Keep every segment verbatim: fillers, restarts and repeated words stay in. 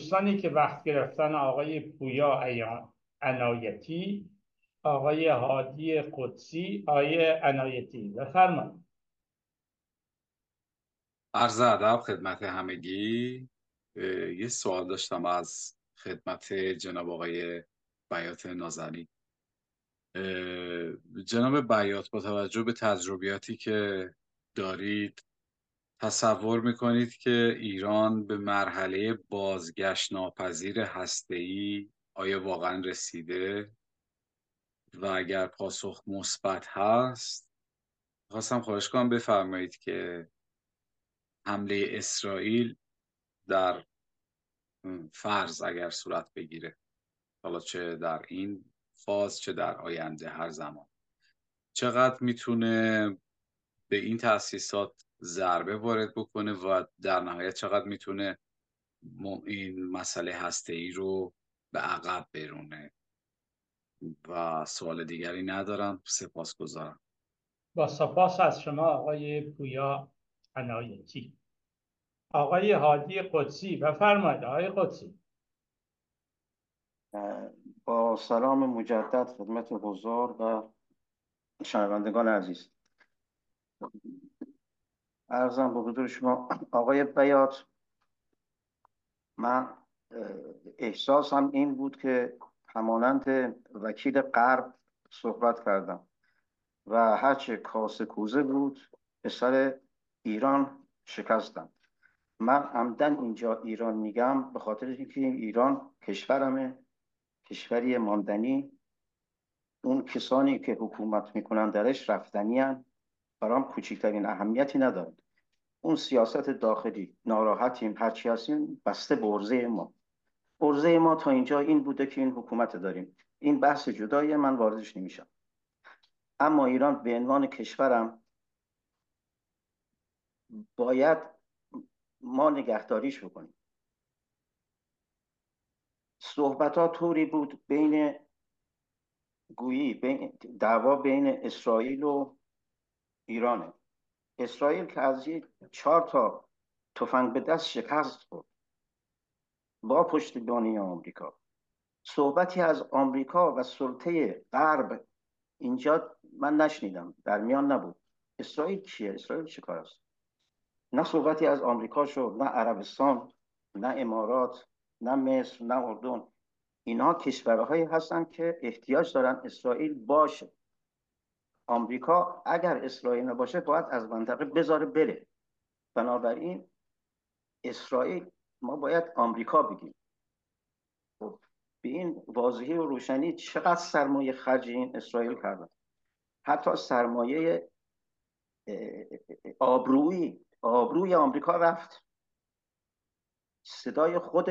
دوستانی که وقت گرفتن: آقای پویا عیا- عنایتی، آقای هادی قدسی، آقای عنایتی. بفرمایید. عرض ادب خدمت همگی. اه، یه سوال داشتم از خدمت جناب آقای بیات نازنین. اه، جناب بیات، با توجه به تجربیاتی که دارید، تصور میکنید که ایران به مرحله بازگشت ناپذیر هسته‌ای آیا واقعا رسیده؟ و اگر پاسخ مثبت هست، خواستم خواهش کنم بفرمایید که حمله اسرائیل در فرض اگر صورت بگیره، حالا چه در این فاز چه در آینده هر زمان، چقدر میتونه به این تأسیسات ضربه وارد بکنه و در نهایت چقدر میتونه م- این مسئله هسته‌ای رو به عقب برونه. و سوال دیگری ندارم، سپاسگزارم. با سپاس از شما آقای پویا عنایتی. آقای هادی قدسی، بفرمایید آقای قدسی. با سلام مجدد خدمت حضار و شنوندگان عزیز، عرضم به حضور شما آقای بیات. من احساسم این بود که همانند وکیل غرب صحبت کردم و هرچه کاسه کوزه بود به سر ایران شکستم. من عمدن اینجا ایران میگم به خاطر اینکه ایران کشورمه، کشوری ماندنی. اون کسانی که حکومت میکنن درش رفتنی هن. برام کوچکترین اهمیتی نداره. اون سیاست داخلی ناراحتیم هرچی هستیم بسته به عرضه ما. عرضه ما تا اینجا این بوده که این حکومت داریم. این بحث جدایی، من واردش نمیشم. اما ایران به عنوان کشورم باید ما نگهداریش بکنیم. صحبت ها طوری بود بین گویی بین دعوا بین اسرائیل و ایرانه. اسرائیل که از یک چهار تا تفنگ به دست شکست خورد با پشتیبانی آمریکا. صحبتی از آمریکا و سلطه غرب اینجا من نشنیدم، در میان نبود. اسرائیل کیه؟ اسرائیل چه کار است؟ نه صحبتی از آمریکا شد، نه عربستان، نه امارات، نه مصر، نه اردن. اینها کشورهایی هستن که احتیاج دارن اسرائیل باشه. آمریکا اگر اسرائیل نباشه باید از منطقه بذاره بره. بنابراین اسرائیل، ما باید آمریکا بگیم. خب، به این واضحی و روشنی چقدر سرمایه خرج این اسرائیل کردن. حتی سرمایه آبرویی آبروی آمریکا رفت. صدای خود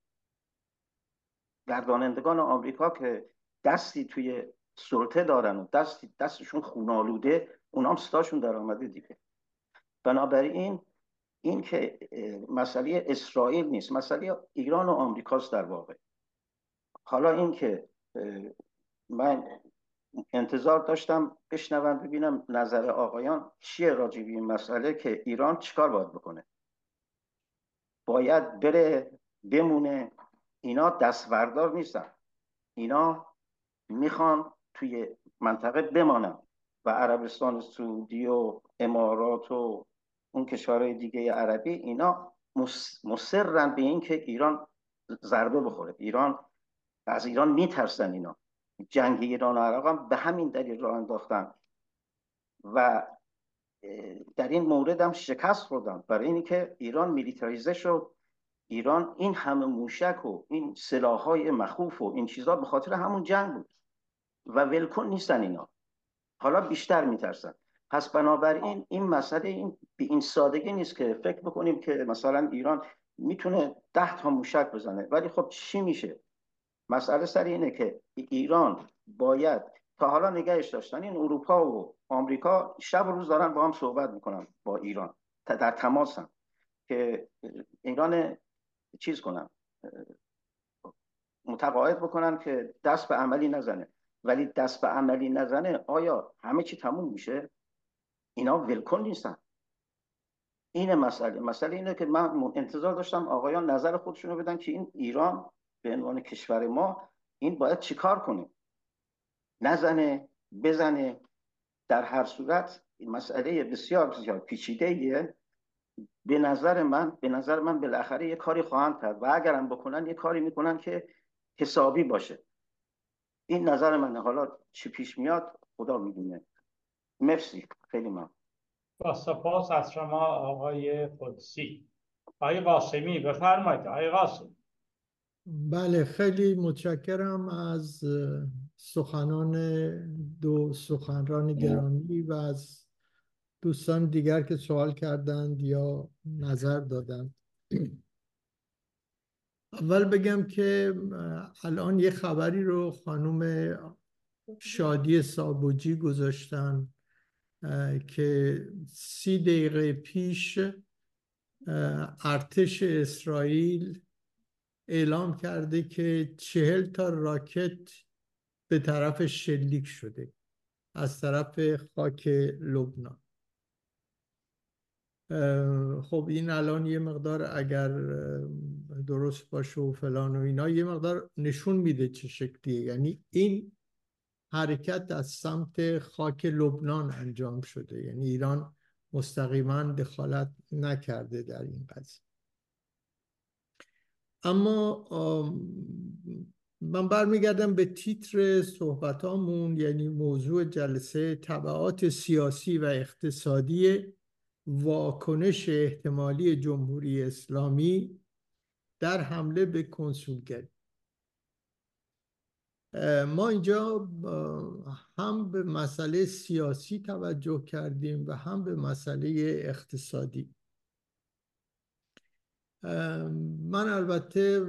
گردانندگان آمریکا که دستی توی سلطه دارن و دستی دستشون خونالوده، اونام صداشون در آمده دیگه. بنابراین این که مسئله اسرائیل نیست، مسئله ایران و آمریکاست در واقع. حالا این که من انتظار داشتم بشنوم ببینم نظر آقایان چیه راجع به این مسئله که ایران چیکار باید بکنه. باید بره بمونه؟ اینا دستوردار نیستن، اینا میخوان توی منطقه بمانن و عربستان سعودی و امارات و اون کشورهای دیگه عربی اینا مصرن به این که ایران ضربه بخوره. ایران، از ایران میترسن. اینا جنگ ایران و عراق هم به همین دلیل راه انداختن و در این مورد هم شکست خوردن، برای اینی که ایران میلیتاریزه شد. ایران این همه موشک و این سلاح‌های مخوف و این چیزا به خاطر همون جنگ بود و ولکن نیستن اینا. حالا بیشتر میترسن. پس بنابراین این مسئله این به این سادگی نیست که فکر بکنیم که مثلا ایران میتونه ده تا موشک بزنه. ولی خب چی میشه؟ مسئله سر اینه که ایران باید، تا حالا نگهش داشتن این اروپا و آمریکا شب و روز دارن با هم صحبت میکنن با ایران، در تماسن که ایران چیز کنن، متقاعد بکنن که دست به عملی نزنه. ولی دست به عملی نزنه آیا همه چی تموم میشه؟ اینا ولکن نیستن. این مسئله مسئله اینه که من انتظار داشتم آقایان نظر خودشون رو بدن که این ایران به عنوان کشور ما این باید چیکار کنه، نزنه، بزنه. در هر صورت این مسئله بسیار بسیار پیچیده ایه. به نظر من به نظر من بالاخره یه کاری خواهند کرد و اگرم بکنن یه کاری میکنن که حسابی باشه. این نظر منه، حالا چی پیش میاد خدا میدونه. مرسی، خیلی ممنون. با سپاس از شما آقای قدسی. آقای قاسمی بفرمایید. آقای قاسمی. بله، خیلی متشکرم از سخنان دو سخنران گرامی و از دوستان دیگر که سوال کردند یا نظر دادند. اول بگم که الان یه خبری رو خانم شادی سابوجی گذاشتن که سی دقیقه پیش ارتش اسرائیل اعلام کرده که چهل تا راکت به طرف شلیک شده از طرف خاک لبنان. خب این الان یه مقدار اگر درست باشه و فلان و اینا یه مقدار نشون میده چه شکلیه. یعنی این حرکت از سمت خاک لبنان انجام شده، یعنی ایران مستقیما دخالت نکرده در این قضیه. اما من برمیگردم به تیتر صحبتامون، یعنی موضوع جلسه تبعات سیاسی و اقتصادی واکنش احتمالی جمهوری اسلامی در حمله به کنسولگری. ما اینجا هم به مسئله سیاسی توجه کردیم و هم به مسئله اقتصادی. من البته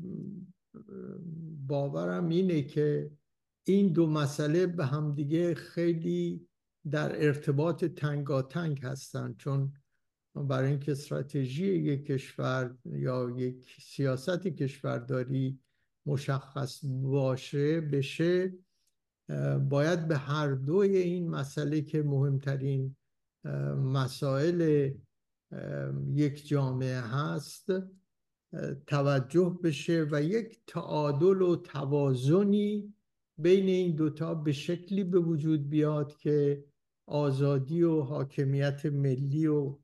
باورم اینه که این دو مسئله به همدیگه خیلی در ارتباط تنگاتنگ هستن، چون برای اینکه استراتژی یک کشور یا یک سیاست کشورداری مشخص باشه بشه باید به هر دوی این مسئله که مهمترین مسائل یک جامعه هست توجه بشه و یک تعادل و توازنی بین این دوتا به شکلی به وجود بیاد که آزادی و حاکمیت ملی و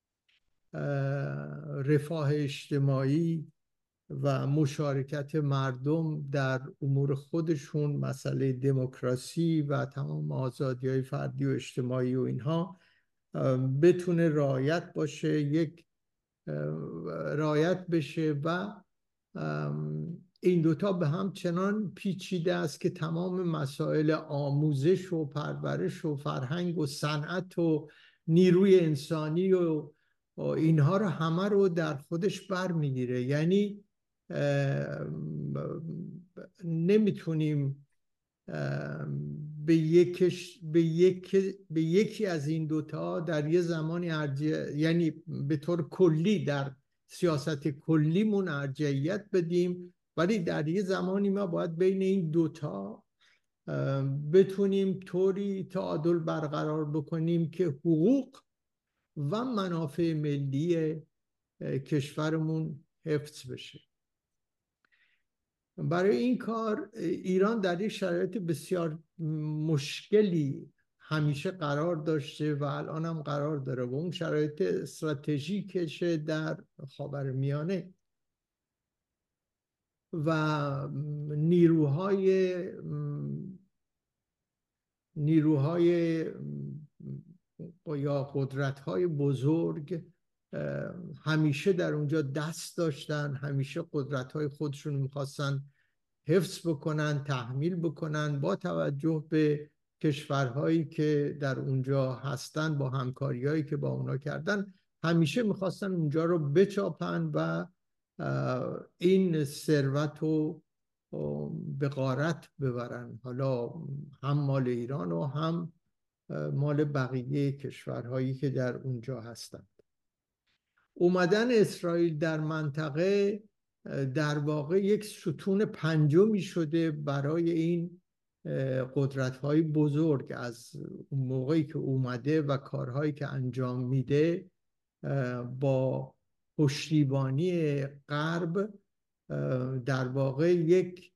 رفاه اجتماعی و مشارکت مردم در امور خودشون، مسئله دموکراسی و تمام آزادی‌های فردی و اجتماعی و اینها بتونه رعایت باشه، یک رعایت بشه و این دوتا به هم چنان پیچیده است که تمام مسائل آموزش و پرورش و فرهنگ و صنعت و نیروی انسانی و اینها رو همه رو در خودش بر میگیره. یعنی نمیتونیم به یکش به یک به یکی از این دوتا در یه زمانی ارجع، یعنی به طور کلی در سیاست کلیمون ارجحیت بدیم، ولی در یه زمانی ما باید بین این دوتا بتونیم طوری تعادل برقرار بکنیم که حقوق و منافع ملی کشورمون حفظ بشه. برای این کار ایران در یک شرایط بسیار مشکلی همیشه قرار داشته و الان هم قرار داره و اون شرایط استراتژیکشه در خاورمیانه و نیروهای نیروهای یا قدرت‌های بزرگ همیشه در اونجا دست داشتن، همیشه قدرت‌های خودشون می‌خواستن حفظ بکنن، تحمیل بکنن، با توجه به کشورهایی که در اونجا هستن، با همکاری‌هایی که با اونا کردن، همیشه می‌خواستن اونجا رو بچاپن و این ثروت رو به غارت ببرن، حالا هم مال ایران و هم مال بقیه کشورهایی که در اونجا هستند. اومدن اسرائیل در منطقه در واقع یک ستون پنجمی شده برای این قدرت‌های بزرگ. از اون موقعی که اومده و کارهایی که انجام میده با پشتیبانی غرب در واقع یک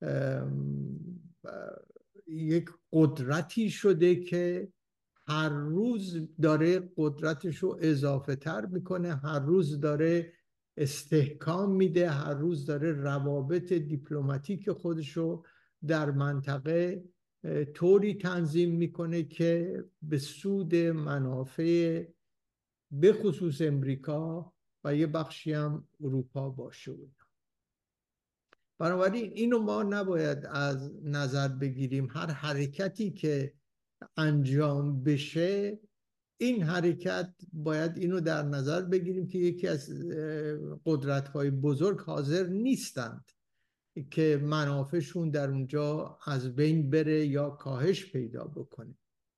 یک قدرتی شده که هر روز داره قدرتش رو اضافه تر میکنه، هر روز داره استحکام میده، هر روز داره روابط دیپلماتیک خودش رو در منطقه طوری تنظیم میکنه که به سود منافع به خصوص امریکا و یه بخشی هم اروپا باشه. بنابراین اینو ما نباید از نظر بگیریم. هر حرکتی که انجام بشه، این حرکت باید اینو در نظر بگیریم که یکی از قدرت‌های بزرگ حاضر نیستند که منافعشون در اونجا از بین بره یا کاهش پیدا بکنه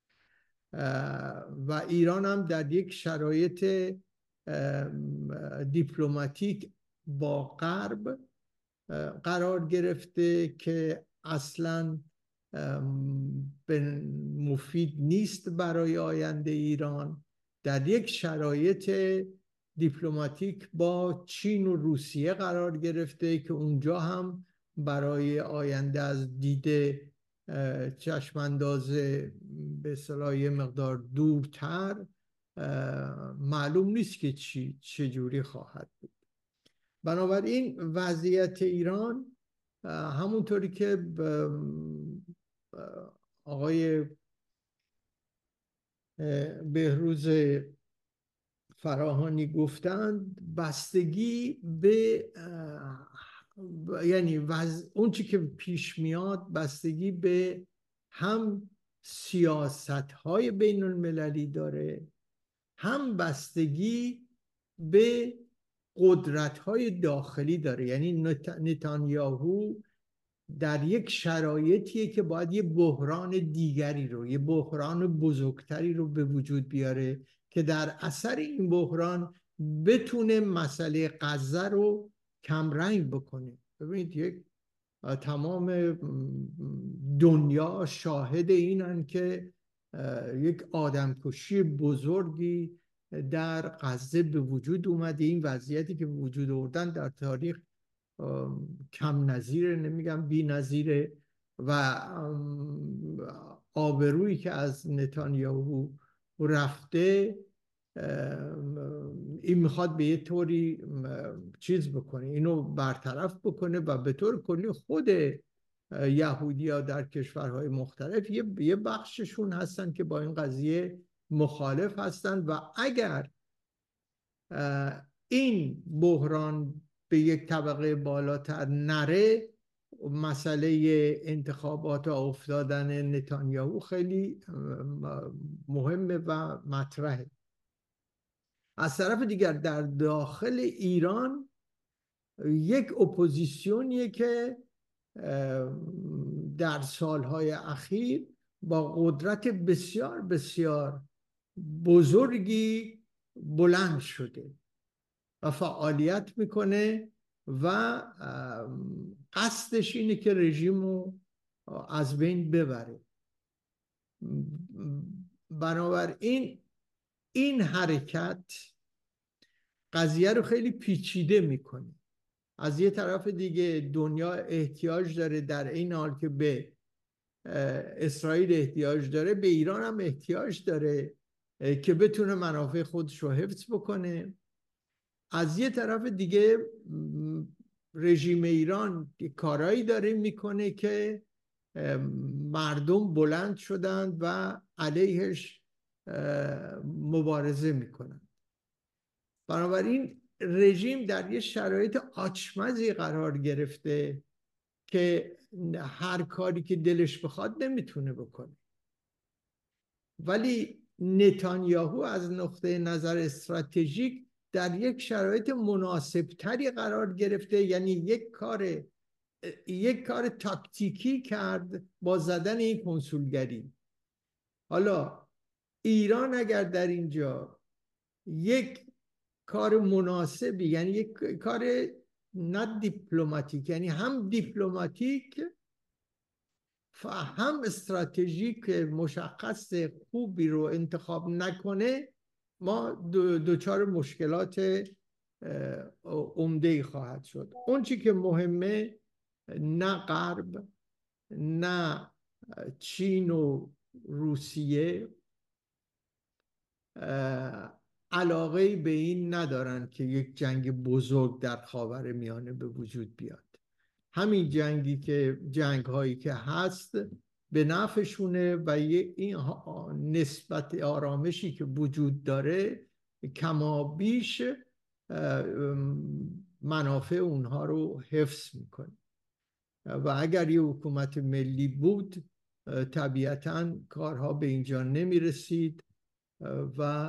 و ایران هم در یک شرایط دیپلماتیک با غرب قرار گرفته که اصلاً مفید نیست برای آینده ایران. در یک شرایط دیپلماتیک با چین و روسیه قرار گرفته که اونجا هم برای آینده از دیده چشمانداز به اصطلاح یه مقدار دورتر معلوم نیست که چی چجوری خواهد بود. بنابراین وضعیت ایران همونطوری که آقای بهروز فراهانی گفتند، بستگی به یعنی اون چی که پیش میاد بستگی به هم سیاست‌های بین المللی داره، هم بستگی به قدرت‌های داخلی داره. یعنی نتانیاهو در یک شرایطیه که باید یه بحران دیگری رو، یه بحران بزرگتری رو به وجود بیاره که در اثر این بحران بتونه مسئله غزه رو کمرنگ بکنه. ببینید یک تمام دنیا شاهد اینن که یک آدمکشی بزرگی در غزه به وجود اومده. این وضعیتی که به وجود آوردن در تاریخ کم نظیره، نمیگم بی نظیره، و آبرویی که از نتانیاهو رفته این میخواد به یه طوری چیز بکنه، اینو برطرف بکنه و به طور کلی خود یهودی ها در کشورهای مختلف یه یه بخششون هستن که با این قضیه مخالف هستن و اگر این بحران به یک طبقه بالاتر نره، مسئله انتخابات و افتادن نتانیاهو خیلی مهمه و مطرحه. از طرف دیگر در داخل ایران یک اپوزیسیونیه که در سالهای اخیر با قدرت بسیار بسیار بزرگی بلند شده و فعالیت میکنه و قصدش اینه که رژیم رو از بین ببره. بنابراین این حرکت قضیه رو خیلی پیچیده میکنه. از یه طرف دیگه دنیا احتیاج داره، در این حال که به اسرائیل احتیاج داره، به ایران هم احتیاج داره که بتونه منافع خودش رو حفظ بکنه. از یه طرف دیگه رژیم ایران کارایی داره میکنه که مردم بلند شدند و علیهش مبارزه میکنن. بنابراین رژیم در یه شرایط آچمزی قرار گرفته که هر کاری که دلش بخواد نمیتونه بکنه. ولی نتانیاهو از نقطه نظر استراتژیک در یک شرایط مناسب تری قرار گرفته، یعنی یک کار یک کار تاکتیکی کرد با زدن این کنسولگری. حالا ایران اگر در اینجا یک کار مناسبی، یعنی یک کار نه دیپلماتیک، یعنی هم دیپلماتیک و هم استراتژیک مشخص خوبی رو انتخاب نکنه، ما دو دوچار مشکلات عمده‌ای خواهد شد. اون چی که مهمه، نه غرب، نه چین و روسیه علاقه به این ندارن که یک جنگ بزرگ در خاورمیانه به وجود بیاد. همین جنگی که جنگ هایی که هست به نفعشونه و این نسبت آرامشی که وجود داره کما بیش منافع اونها رو حفظ میکنه و اگر یه حکومت ملی بود طبیعتاً کارها به اینجا نمی رسید و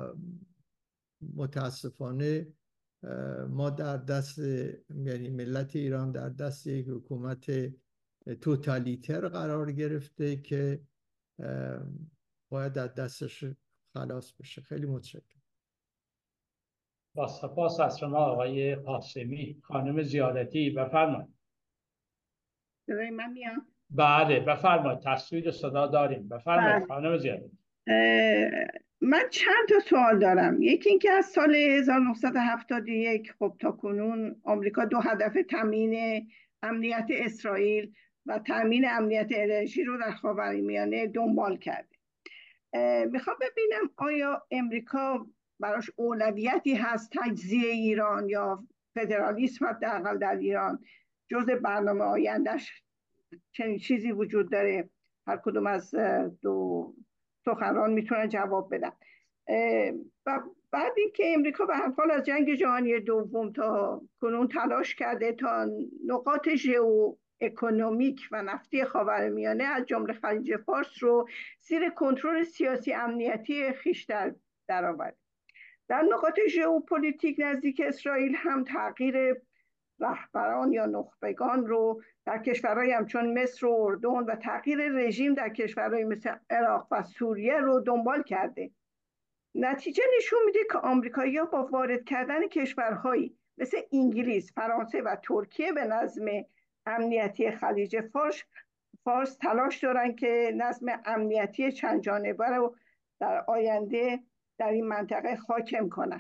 متاسفانه ما در دست، یعنی ملت ایران در دست یک حکومت توتالیتر قرار گرفته که باید از دستش خلاص بشه. خیلی متشکرم. با سپاس از شما آقای قاسمی. خانم زیارتی بفرمایید. صدای من میاد؟ بله بفرمایید، تصویر صدا داریم. بفرمایید خانم زیارتی. من چند تا سوال دارم. یکی اینکه از سال هزار و نهصد و هفتاد و یک خب تا کنون آمریکا دو هدف تامین امنیت اسرائیل و تامین امنیت انرژی رو در خاورمیانه دنبال کرده. میخوام ببینم آیا امریکا براش اولویتی هست تجزیه ایران یا فدرالیسم حداقل در ایران جزء برنامه آیندهش چنین چیزی وجود داره؟ هر کدوم از دو سخنران میتونن جواب بدن. و بعد اینکه امریکا به هر حال از جنگ جهانی دوم تا کنون تلاش کرده تا نقاط ژئو اکونومیک و نفتی خاورمیانه از جمله خلیج فارس رو زیر کنترل سیاسی امنیتی خویش درآورد. در نقاط ژئوپلیتیک نزدیک اسرائیل هم تغییر رهبران یا نخبگان رو در کشورهای همچون مصر و اردن و تغییر رژیم در کشورهای مثل عراق و سوریه رو دنبال کرده. نتیجه نشون میده که آمریکایی‌ها با وارد کردن کشورهایی مثل انگلیس، فرانسه و ترکیه به نظم امنیتی خلیج فارس فارس تلاش دارن که نظم امنیتی چند جانبه رو در آینده در این منطقه حاکم کنن.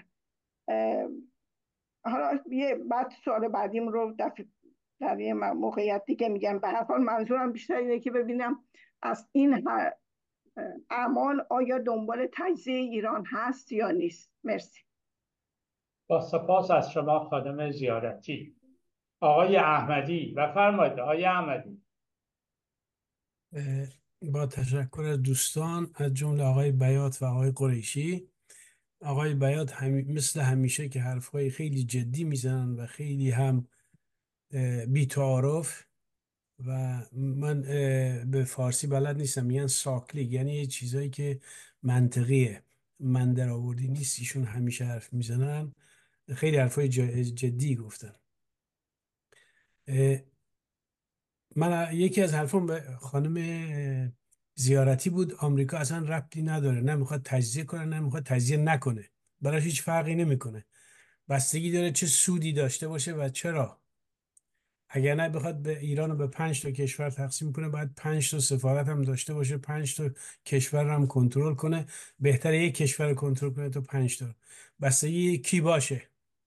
حالا یه بعد سوال بعدیم رو در در یه موقعیت دیگه میگم. به هر حال منظورم بیشتر اینه که ببینم از این اعمال آیا دنبال تجزیه ایران هست یا نیست. مرسی. با سپاس از شما خانم زیارتی. آقای احمدی بفرمایید. آقای احمدی. با تشکر از دوستان از جمله آقای بیات و آقای قریشی. آقای بیات همی مثل همیشه که حرفهای خیلی جدی میزنن و خیلی هم بی‌تعارف و من به فارسی بلد نیستم، میگن ساکلی، یعنی یه چیزایی که منطقیه، من در آوردی نیست. ایشون همیشه حرف میزنن، خیلی حرفای جدی گفتن. من یکی از حرفام به خانم زیارتی بود، آمریکا اصلا ربطی نداره، نه میخواد تجزیه کنه نه میخواد تجزیه نکنه، براش هیچ فرقی نمیکنه، بستگی داره چه سودی داشته باشه و چرا. اگر نه بخواد به ایران رو به پنج تا کشور تقسیم کنه، باید پنج تا سفارت هم داشته باشه، پنج تا کشور هم کنترل کنه. بهتره یک کشور کنترل کنه تا پنج تا، بستگی کی باشه.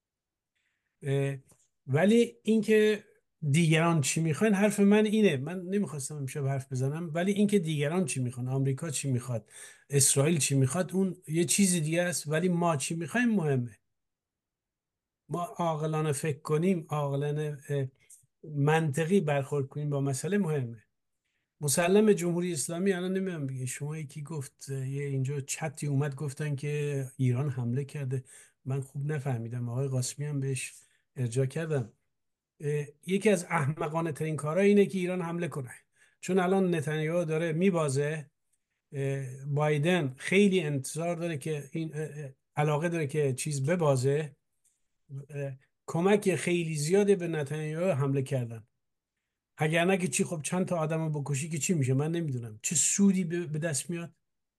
ولی اینکه دیگران چی میخوان، حرف من اینه، من نمیخواستم امشب حرف بزنم، ولی اینکه دیگران چی میخوان، آمریکا چی میخواد، اسرائیل چی میخواد، اون یه چیز دیگه است، ولی ما چی میخوایم مهمه. ما عاقلانه فکر کنیم، عاقلانه منطقی برخورد کنیم با مسئله مهمه. مسلم جمهوری اسلامی الان نمیدونم بگه، شما یکی گفت یه اینجا چتی اومد گفتن که ایران حمله کرده، من خوب نفهمیدم، آقای قاسمی هم بهش ارجاع کردم. یکی از احمقانه ترین کارها اینه که ایران حمله کنه، چون الان نتانیاهو داره میبازه، بایدن خیلی انتظار داره که این علاقه داره که چیز ببازه، کمک خیلی زیاده به نتانیاهو حمله کردن. اگر نه که چی، خب چند تا آدم بکشی که چی میشه، من نمیدونم چه سودی به دست میاد.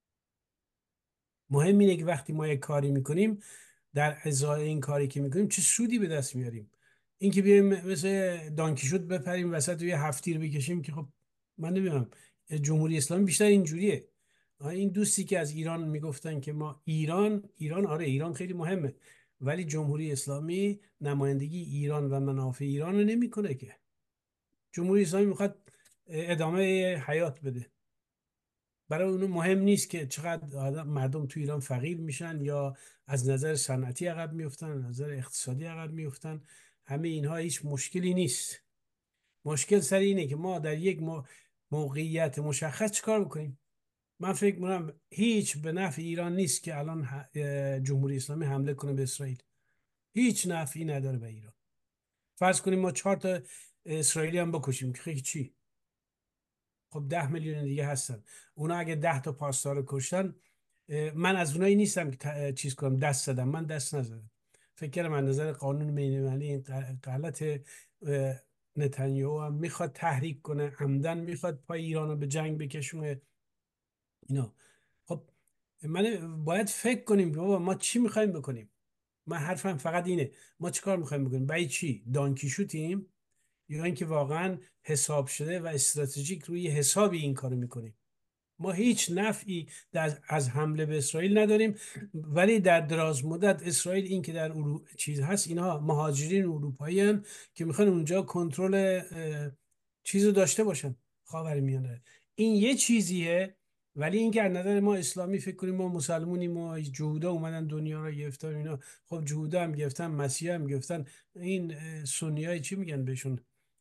مهم اینه که وقتی ما یک کاری میکنیم، در ازای این کاری که میکنیم چه سودی به دست میاریم. این که بیایم مثل دانکیشوت بپریم وسط و یه هفتیر بکشیم که خب من نمیدونم، جمهوری اسلامی بیشتر اینجوریه. این دوستی که از ایران میگفتن که ما ایران ایران آره ایران خیلی مهمه، ولی جمهوری اسلامی نمایندگی ایران و منافع ایران رو نمیکنه که. جمهوری اسلامی میخواد ادامه حیات بده، برای اونو مهم نیست که چقدر آدم مردم تو ایران فقیر میشن یا از نظر صنعتی عقب میفتن، از نظر اقتصادی عقب میفتن. همه اینها هیچ مشکلی نیست. مشکل سر اینه که ما در یک موقعیت مشخص چیکار بکنیم. من فکر می‌کنم هیچ به نفع ایران نیست که الان جمهوری اسلامی حمله کنه به اسرائیل. هیچ نفعی نداره به ایران. فرض کنیم ما چهار تا اسرائیلی هم بکشیم که خیلی چی؟ خب ده میلیون دیگه هستن. اونا اگه ده تا پاسدار کشتن، من از اونایی نیستم که چیز کنم دست زدم، من دست نزدم. فکر کنم از نظر قانون بین‌المللی این غلط. نتانیاهو هم میخواد تحریک کنه، عمدن میخواد پای ایران رو به جنگ بکشونه اینا. خب من باید فکر کنیم که بابا ما چی میخوایم بکنیم. من حرفم فقط اینه، ما چی کار میخوایم بکنیم؟ برای چی؟ دانکی شوتیم یا اینکه واقعا حساب شده و استراتژیک روی حسابی این کارو میکنیم؟ ما هیچ نفعی در از حمله به اسرائیل نداریم، ولی در دراز مدت اسرائیل این که در اورو... چیز هست، اینها مهاجرین اروپایی هستند که میخوان اونجا کنترل چیزو داشته باشن، خاورمیانه. این یه چیزیه. ولی این که از نظر ما اسلامی فکر کنیم ما مسلمونیم، ما جهودا اومدن دنیا رو گرفتن اینا. خب جهودا هم گرفتن، مسیحا هم گرفتن، این سنیای چی میگن بهشون؟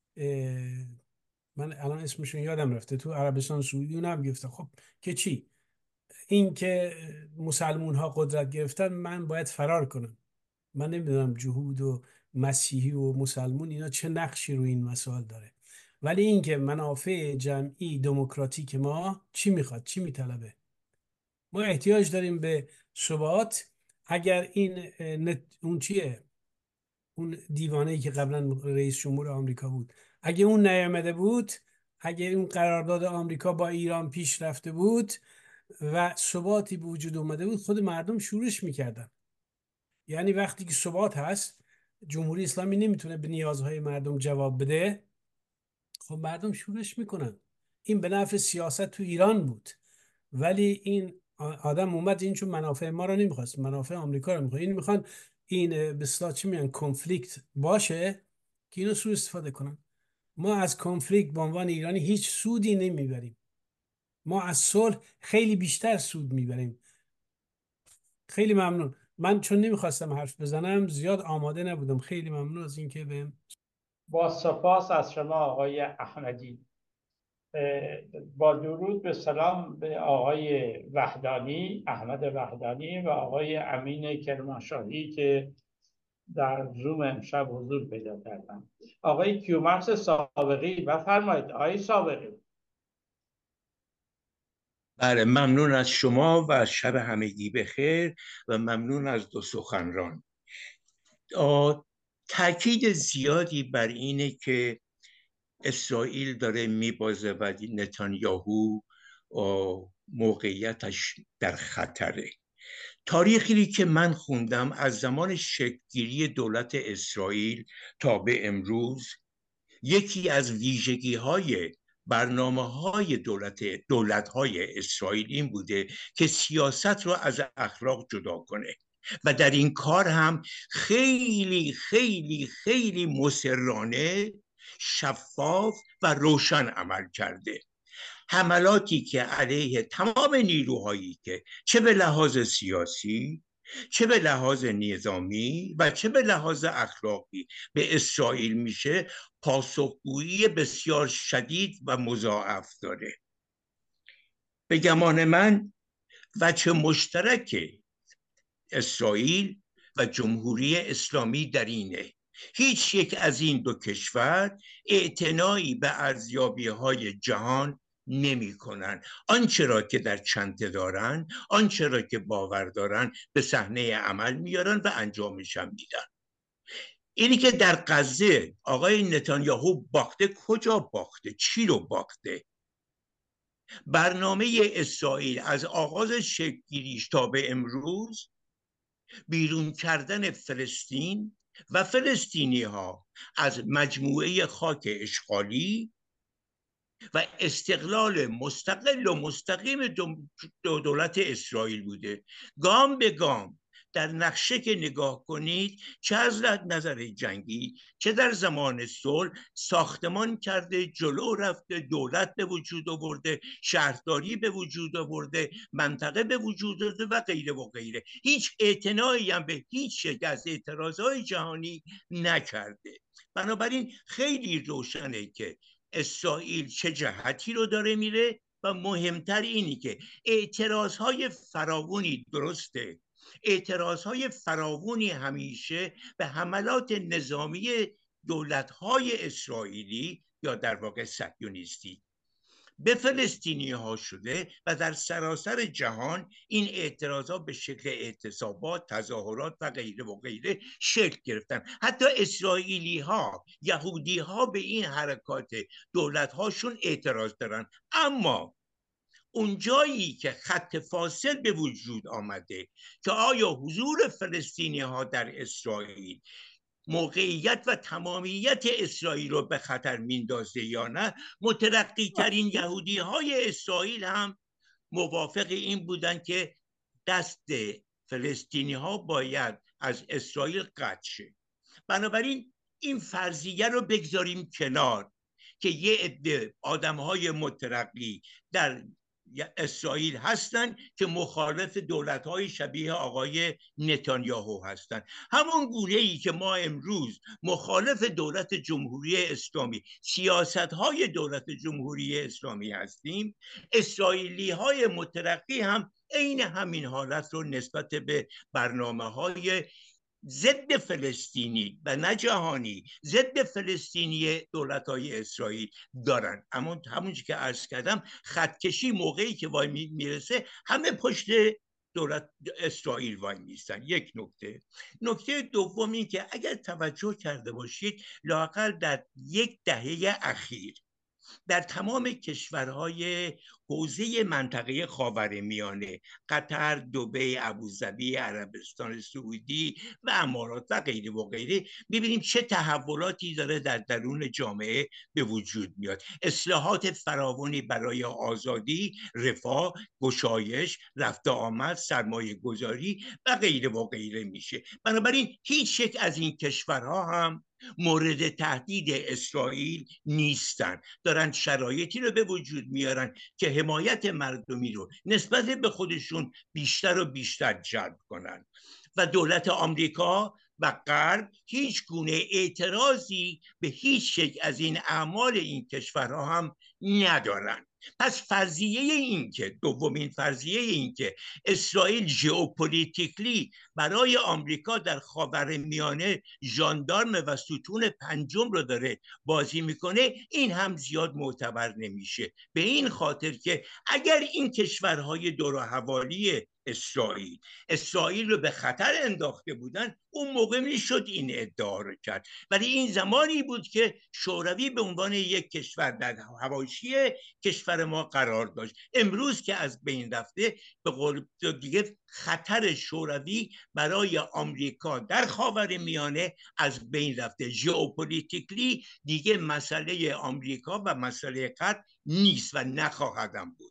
من الان اسمشون یادم رفته، تو عربستان سعودی اون هم گرفتن. خب که چی؟ این که مسلمون ها قدرت گرفتن من باید فرار کنم؟ من نمیدونم جهود و مسیحی و مسلمون اینا چه نقشی روی این مسائل داره. ولی این که منافع جمعی دموکراتیک ما چی میخواد، چی میطلبه؟ ما احتیاج داریم به ثبات. اگر این نت... اون چیه، اون دیوانه‌ای که قبلا رئیس جمهور آمریکا بود، اگه اون نیامده بود، اگه اون قرارداد آمریکا با ایران پیش رفته بود و ثباتی به وجود اومده بود، خود مردم شورش میکردن. یعنی وقتی که ثبات هست، جمهوری اسلامی نمیتونه به نیازهای مردم جواب بده، خب مردم شورش میکنن. این به نفع سیاست تو ایران بود، ولی این آدم اومد این چون منافع ما رو نمیخواست، منافع آمریکا رو میخواد. این میخوان این به اصطلاح چی میگن کنفلیکت باشه که اینو سوء استفاده کنن. ما از کنفلیکت به عنوان ایرانی هیچ سودی نمیبریم. ما از صلح خیلی بیشتر سود میبریم. خیلی ممنون. من چون نمیخواستم حرف بزنم زیاد آماده نبودم. خیلی ممنون از اینکه بهم. با سپاس از شما آقای احمدی. با درود به سلام به آقای وحدانی، احمد وحدانی و آقای امین کرمانشاهی که در زوم امشب حضور پیدا کردن. آقای کیومرث سابقی بفرمایید. آقای سابقی. بله، ممنون از شما و شب همگی بخیر و ممنون از دو سخنران. تاکید زیادی بر اینه که اسرائیل داره میبازه و نتانیاهو موقعیتش در خطره. تاریخی که من خوندم از زمان شکل‌گیری دولت اسرائیل تا به امروز، یکی از ویژگی‌های برنامه‌های دولت دولت‌های اسرائیل این بوده که سیاست رو از اخلاق جدا کنه و در این کار هم خیلی خیلی خیلی مصرانه، شفاف و روشن عمل کرده. حملاتی که علیه تمام نیروهایی که چه به لحاظ سیاسی، چه به لحاظ نظامی و چه به لحاظ اخلاقی به اسرائیل میشه، پاسخگویی بسیار شدید و مضاعف داره. به گمان من وجه مشترک اسرائیل و جمهوری اسلامی در اینه: هیچ یک از این دو کشور اعتنایی به ارزیابی‌های جهان نمی کنن. آنچه را که در چنته دارن، آنچه را که باور دارن، به صحنه عمل میارن و انجامش هم میدن. اینی که در غزه آقای نتانیاهو باخته، کجا باخته؟ چی رو باخته؟ برنامه اسرائیل از آغاز شکل‌گیریش تا به امروز بیرون کردن فلسطین و فلسطینی ها از مجموعه خاک اشغالی و استقلال مستقل و مستقیم دولت اسرائیل بوده. گام به گام در نقشه که نگاه کنید، چه از نظر جنگی چه در زمان صلح ساختمان کرده، جلو رفته، دولت به وجود آورده، شهرداری به وجود آورده، منطقه به وجود آورده و غیره و غیره. هیچ اعتنایی هم به هیچ یک از اعتراضهای جهانی نکرده. بنابراین خیلی روشنه که اسرائیل چه جهتی رو داره میره و مهمتر اینی که اعتراضهای فراوانی، درسته، اعتراضهای فراوانی همیشه به حملات نظامی دولت‌های اسرائیلی یا در واقع صهیونیستی به فلسطینی ها شده و در سراسر جهان این اعتراضات به شکل اعتصابات، تظاهرات و غیره و غیره شکل گرفتن. حتی اسرائیلی ها، یهودی ها به این حرکات دولت هاشون اعتراض دارن. اما اون جایی که خط فاصل به وجود آمده که آیا حضور فلسطینی ها در اسرائیل موقعیت و تمامیت اسرائیل رو به خطر میندازه یا نه، مترقی ترین یهودی های اسرائیل هم موافق این بودن که دست فلسطینی ها باید از اسرائیل قطع شه. بنابراین این فرضیه رو بگذاریم کنار که یه عده آدم های مترقی در اسرائیل هستند که مخالف دولت‌های شبیه آقای نتانیاهو هستند. همون گونه‌ای که ما امروز مخالف دولت جمهوری اسلامی، سیاست‌های دولت جمهوری اسلامی هستیم، اسرائیلی‌های مترقی هم عین همین حالت رو نسبت به برنامه‌های ضد فلسطینی و نه جهانی، ضد فلسطینی دولت‌های اسرائیل دارن. اما همونجور که عرض کردم، خطکشی موقعی که وای میرسه همه پشت دولت اسرائیل وای میستن. یک نکته. نکته دوم این که اگر توجه کرده باشید، لااقل در یک دهه اخیر در تمام کشورهای حوزه منطقه خاورمیانه، قطر، دبی، ابوظبی، عربستان سعودی و امارات و غیره و غیره، ببینیم چه تحولاتی داره در درون جامعه به وجود میاد. اصلاحات فراوانی برای آزادی، رفاه، گشایش، رفت آمد، سرمایه گذاری و غیره و غیره میشه. بنابراین هیچ یک از این کشورها هم مورد تهدید اسرائیل نیستن. دارن شرایطی رو به وجود میارن که حمایت مردمی رو نسبت به خودشون بیشتر و بیشتر جلب کنن و دولت آمریکا و غرب هیچ گونه اعتراضی به هیچ یک از این اعمال این کشورها هم ندارن. پس فرضیه این که دومین فرضیه این که اسرائیل ژئوپلیتیکلی برای آمریکا در خاورمیانه ژاندارم و ستون پنجم رو داره بازی میکنه، این هم زیاد معتبر نمیشه. به این خاطر که اگر این کشورهای دور و حوالی اسرائیل اسرائیل رو به خطر انداخته بودن، اون موقع میشد این ادعا رو کرد. ولی این زمانی بود که شوروی به عنوان یک کشور در حواشی کشور ما قرار داشت. امروز که از بین رفته، به قول دیگه خطر شوروی برای آمریکا در خاورمیانه از بین رفته. ژئوپلیتیکلی دیگه مسئله آمریکا و مسئله غرب نیست و نخواهدم بود.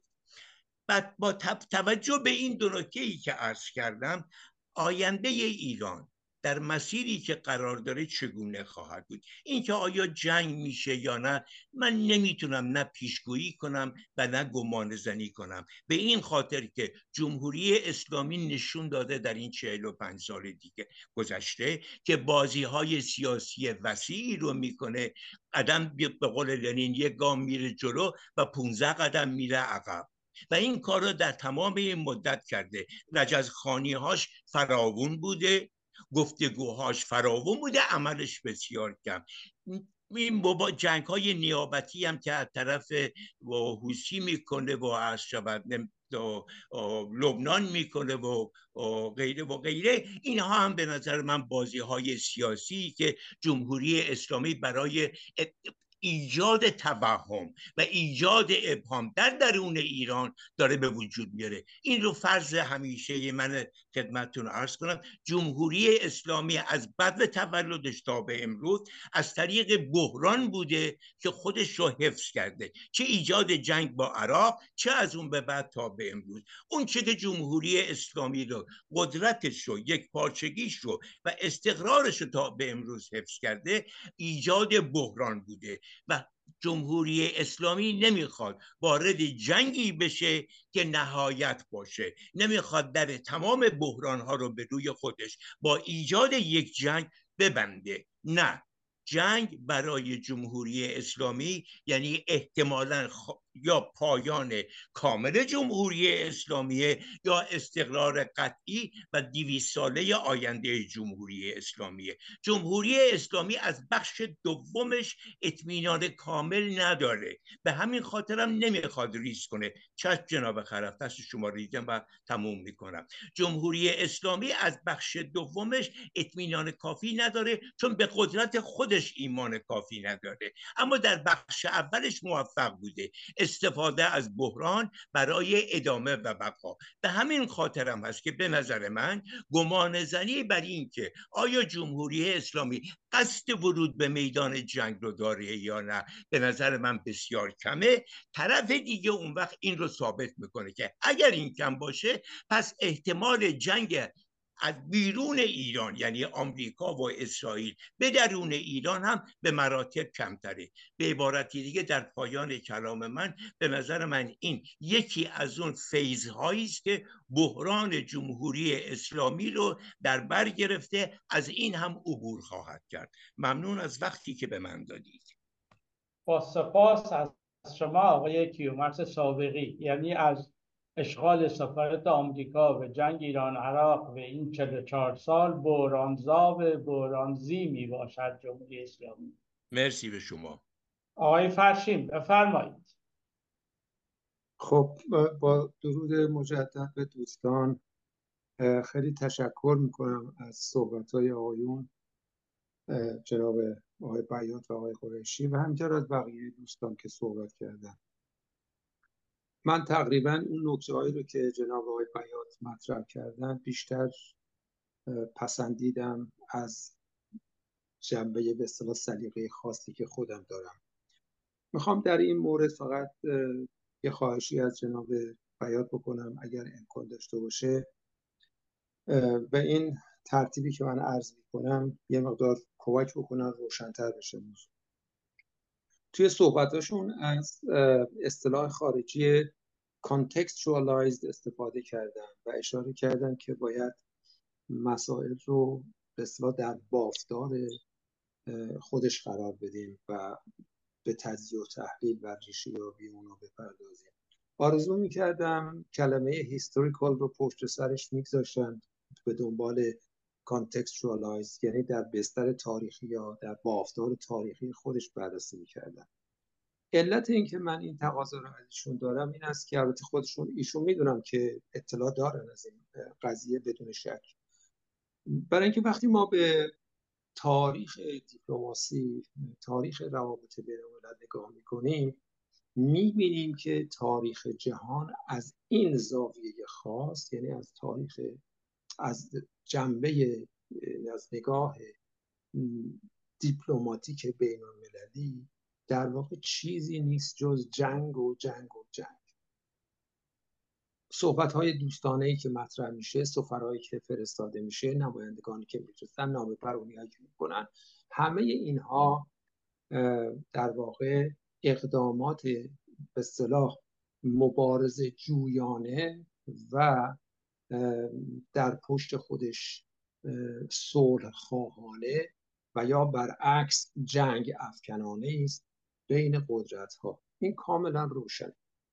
بعد با توجه به این دو نکته‌ای که عرض کردم، آینده ایران در مسیری که قرار داره چگونه خواهد بود؟ اینکه آیا جنگ میشه یا نه، من نمیتونم نه پیشگویی کنم و نه گمان زنی کنم، به این خاطر که جمهوری اسلامی نشون داده در این چهل و پنج سال دیگه گذشته که بازی های سیاسی وسیعی رو میکنه. قدم به قول لنین یک گام میره جلو و پونزده قدم میره عقب و این کار رو در تمام این مدت کرده. رجزخوانی‌هاش فراوون بوده، گفتگوهاش فراوون بوده، عملش بسیار کم. این بابا جنگ های نیابتی هم که از طرف حوثی میکنه و از شبت لبنان میکنه و غیره و غیره، اینها هم به نظر من بازی های سیاسی که جمهوری اسلامی برای ایجاد توهم و ایجاد ابهام در درون ایران داره به وجود میاره. این رو فرض همیشه من خدمتتون عرض کنم، جمهوری اسلامی از بدو تولدش تا به امروز از طریق بحران بوده که خودش رو حفظ کرده، چه ایجاد جنگ با عراق، چه از اون به بعد تا به امروز. اون چه که جمهوری اسلامی رو، قدرتش رو، یک پارچگیش رو و استقرارش رو تا به امروز حفظ کرده، ایجاد بحران بوده و جمهوری اسلامی نمیخواد وارد جنگی بشه که نهایت باشه، نمیخواد در تمام بحرانها رو به روی خودش با ایجاد یک جنگ ببنده. نه، جنگ برای جمهوری اسلامی یعنی احتمالاً خ... یا پایان کامل جمهوری اسلامی یا استقرار قطعی و دویست ساله آینده جمهوری اسلامی. جمهوری اسلامی از بخش دومش اطمینان کامل نداره، به همین خاطرم نمیخواد ریسک کنه. چشم جناب خرف، دست شما ریدم و تموم میکنم. جمهوری اسلامی از بخش دومش اطمینان کافی نداره چون به قدرت خودش ایمان کافی نداره، اما در بخش اولش موفق بوده استفاده از بحران برای ادامه و بقا. به همین خاطرم هست که به نظر من گمان زنی بر این که آیا جمهوری اسلامی قصد ورود به میدان جنگ رو داره یا نه، به نظر من بسیار کمه. طرف دیگه اون وقت این رو ثابت میکنه که اگر این کم باشه پس احتمال جنگ از بیرون ایران یعنی آمریکا و اسرائیل به درون ایران هم به مراتب کمتره. به عبارتی دیگه در پایان کلام من به نظر من این یکی از اون فیزهایی است که بحران جمهوری اسلامی رو در بر گرفته، از این هم عبور خواهد کرد. ممنون از وقتی که به من دادید. با سپاس از شما آقای کیومرث سابقی. یعنی از اشغال سفارت آمریکا به جنگ ایران عراق به این چهل و چهار سال بحرانزا به بحرانزی می باشد جمهوری اسلامی. مرسی به شما. آقای فرشین بفرمایید. خب با درود مجدد به دوستان، خیلی تشکر میکنم از صحبت‌های آقایون جناب آقای بیات و آقای قریشی و همینطور از بقیه دوستان که صحبت کردن. من تقریبا اون نکته‌هایی رو که جناب آقای بیات مطرح کردن بیشتر پسندیدم از جنبه به اصطلاح سلیقه خاصی که خودم دارم. میخوام در این مورد فقط یه خواهشی از جناب بیات بکنم اگر امکان داشته باشه، به این ترتیبی که من عرض میکنم یه مقدار کمک بکنم روشن‌تر بشه موضوع. توی صحبتاشون از اصطلاح خارجی contextualized استفاده کردن و اشاره کردن که باید مسائل رو به اصطلاح در بافتار خودش قرار بدیم و به تجزیه و تحلیل و ریشه‌یابی اونا بپردازیم. آرزو میکردم کلمه historical رو پشت سرش میگذاشتن به دنبال contextualize، یعنی در بستر تاریخی یا در بافتار تاریخی خودش بررسی میکردن. علت این که من این تقاضا رو ازشون دارم این است که البته خودشون ایشون میدونم که اطلاع دارن از این قضیه بدون شک، برای اینکه وقتی ما به تاریخ دیپلماسی، تاریخ روابط بین‌الملل نگاه میکنیم میبینیم که تاریخ جهان از این زاویه خاص، یعنی از تاریخ از جنبه از نگاه دیپلماتیک بین‌المللی در واقع چیزی نیست جز جنگ و جنگ و جنگ. صحبت‌های دوستانه‌ای که مطرح میشه، سفرهایی که فرستاده میشه، نمایندگانی که میفرستن، نامه‌پرونی‌هایی که میکنن، همه اینها در واقع اقدامات به اصطلاح مبارزه جویانه و در پشت خودش صلح خواهانه و یا برعکس جنگ افکنانه است بین قدرت‌ها. این کاملا روشن.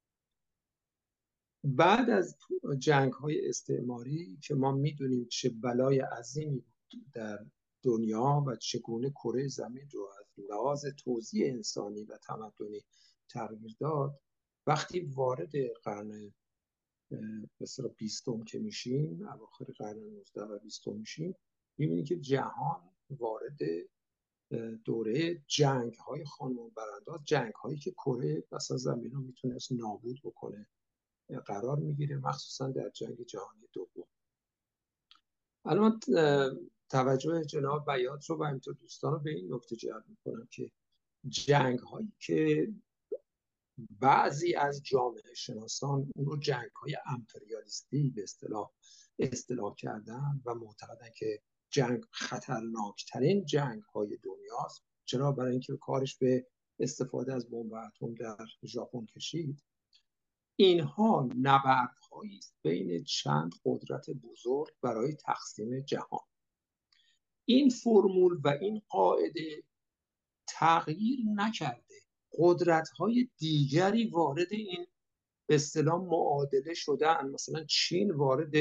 بعد از جنگ‌های استعماری که ما می‌دونیم چه بلای عظیمی در دنیا و چگونه کره زمین رو از لحاظ توزیع انسانی و تمدنی تغییر داد، وقتی وارد قرن مثلا بیستم که میشیم، اواخر قرن نوزدهم و بیستم میشیم، می‌بینیم که جهان وارد دوره جنگ های خانمان برانداز، جنگ هایی که کره وسط زمین رو میتونست نابود بکنه قرار میگیره، مخصوصا در جنگ جهانی دوم. الان توجه جناب بیات رو و همینطور دوستان رو به این نکته جلب میکنم که جنگ هایی که بعضی از جامعه شناسان اون رو جنگ های امپریالیستی به اصطلاح اصطلاح کردن و معتقدن که جنگ خطرناکترین جنگ های دنیاست. چرا؟ برای اینکه کارش به استفاده از بمب اتم در ژاپن کشید. اینها نبردهایی است بین چند قدرت بزرگ برای تقسیم جهان. این فرمول و این قاعده تغییر نکرده. قدرت‌های دیگری وارد این به اصطلاح معادله شدن، مثلا چین وارد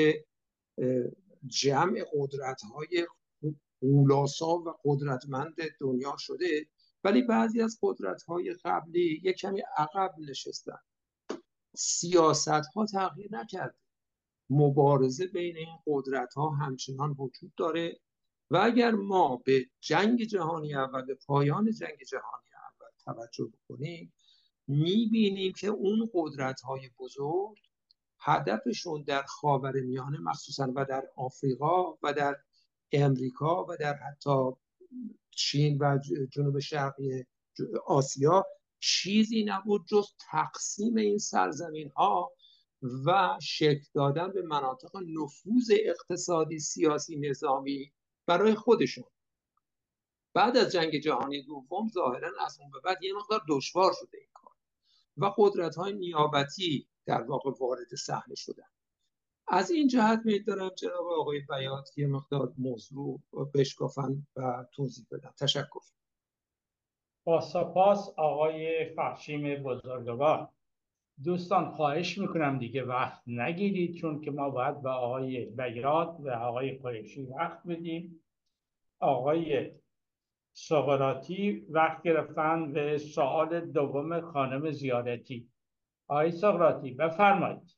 جمع قدرت‌های غولاسا و قدرتمند دنیا شده، ولی بعضی از قدرت‌های قبلی یک کمی عقب نشستن. سیاست‌ها تغییر نکرده. مبارزه بین این قدرت‌ها همچنان وجود داره و اگر ما به جنگ جهانی اول، به پایان جنگ جهانی اول توجه بکنیم، می‌بینیم که اون قدرت‌های بزرگ هدفشون در خاورمیانه مخصوصا و در آفریقا و در امریکا و در حتی چین و جنوب شرقی آسیا چیزی نبود جز تقسیم این سرزمین‌ها و شکل دادن به مناطق نفوذ اقتصادی، سیاسی، نظامی برای خودشون. بعد از جنگ جهانی دوم ظاهراً از اون به بعد یه مقدار دشوار شده این کار و قدرت‌های نیابتی در واقع وارد صحنه شدن. از این جهت می‌دارم جناب آقای بیات یه مقدار موضوع بشکافن و توضیح بدن. تشکر. با سپاس آقای فرشیم بزرگوار. دوستان خواهش میکنم دیگه وقت نگیرید، چون که ما باید به آقای بیات و آقای قریشی وقت بدیم. آقای سقراطی وقت گرفتن به سوال دوم خانم زیارتی. آقای سقراطی بفرمایید.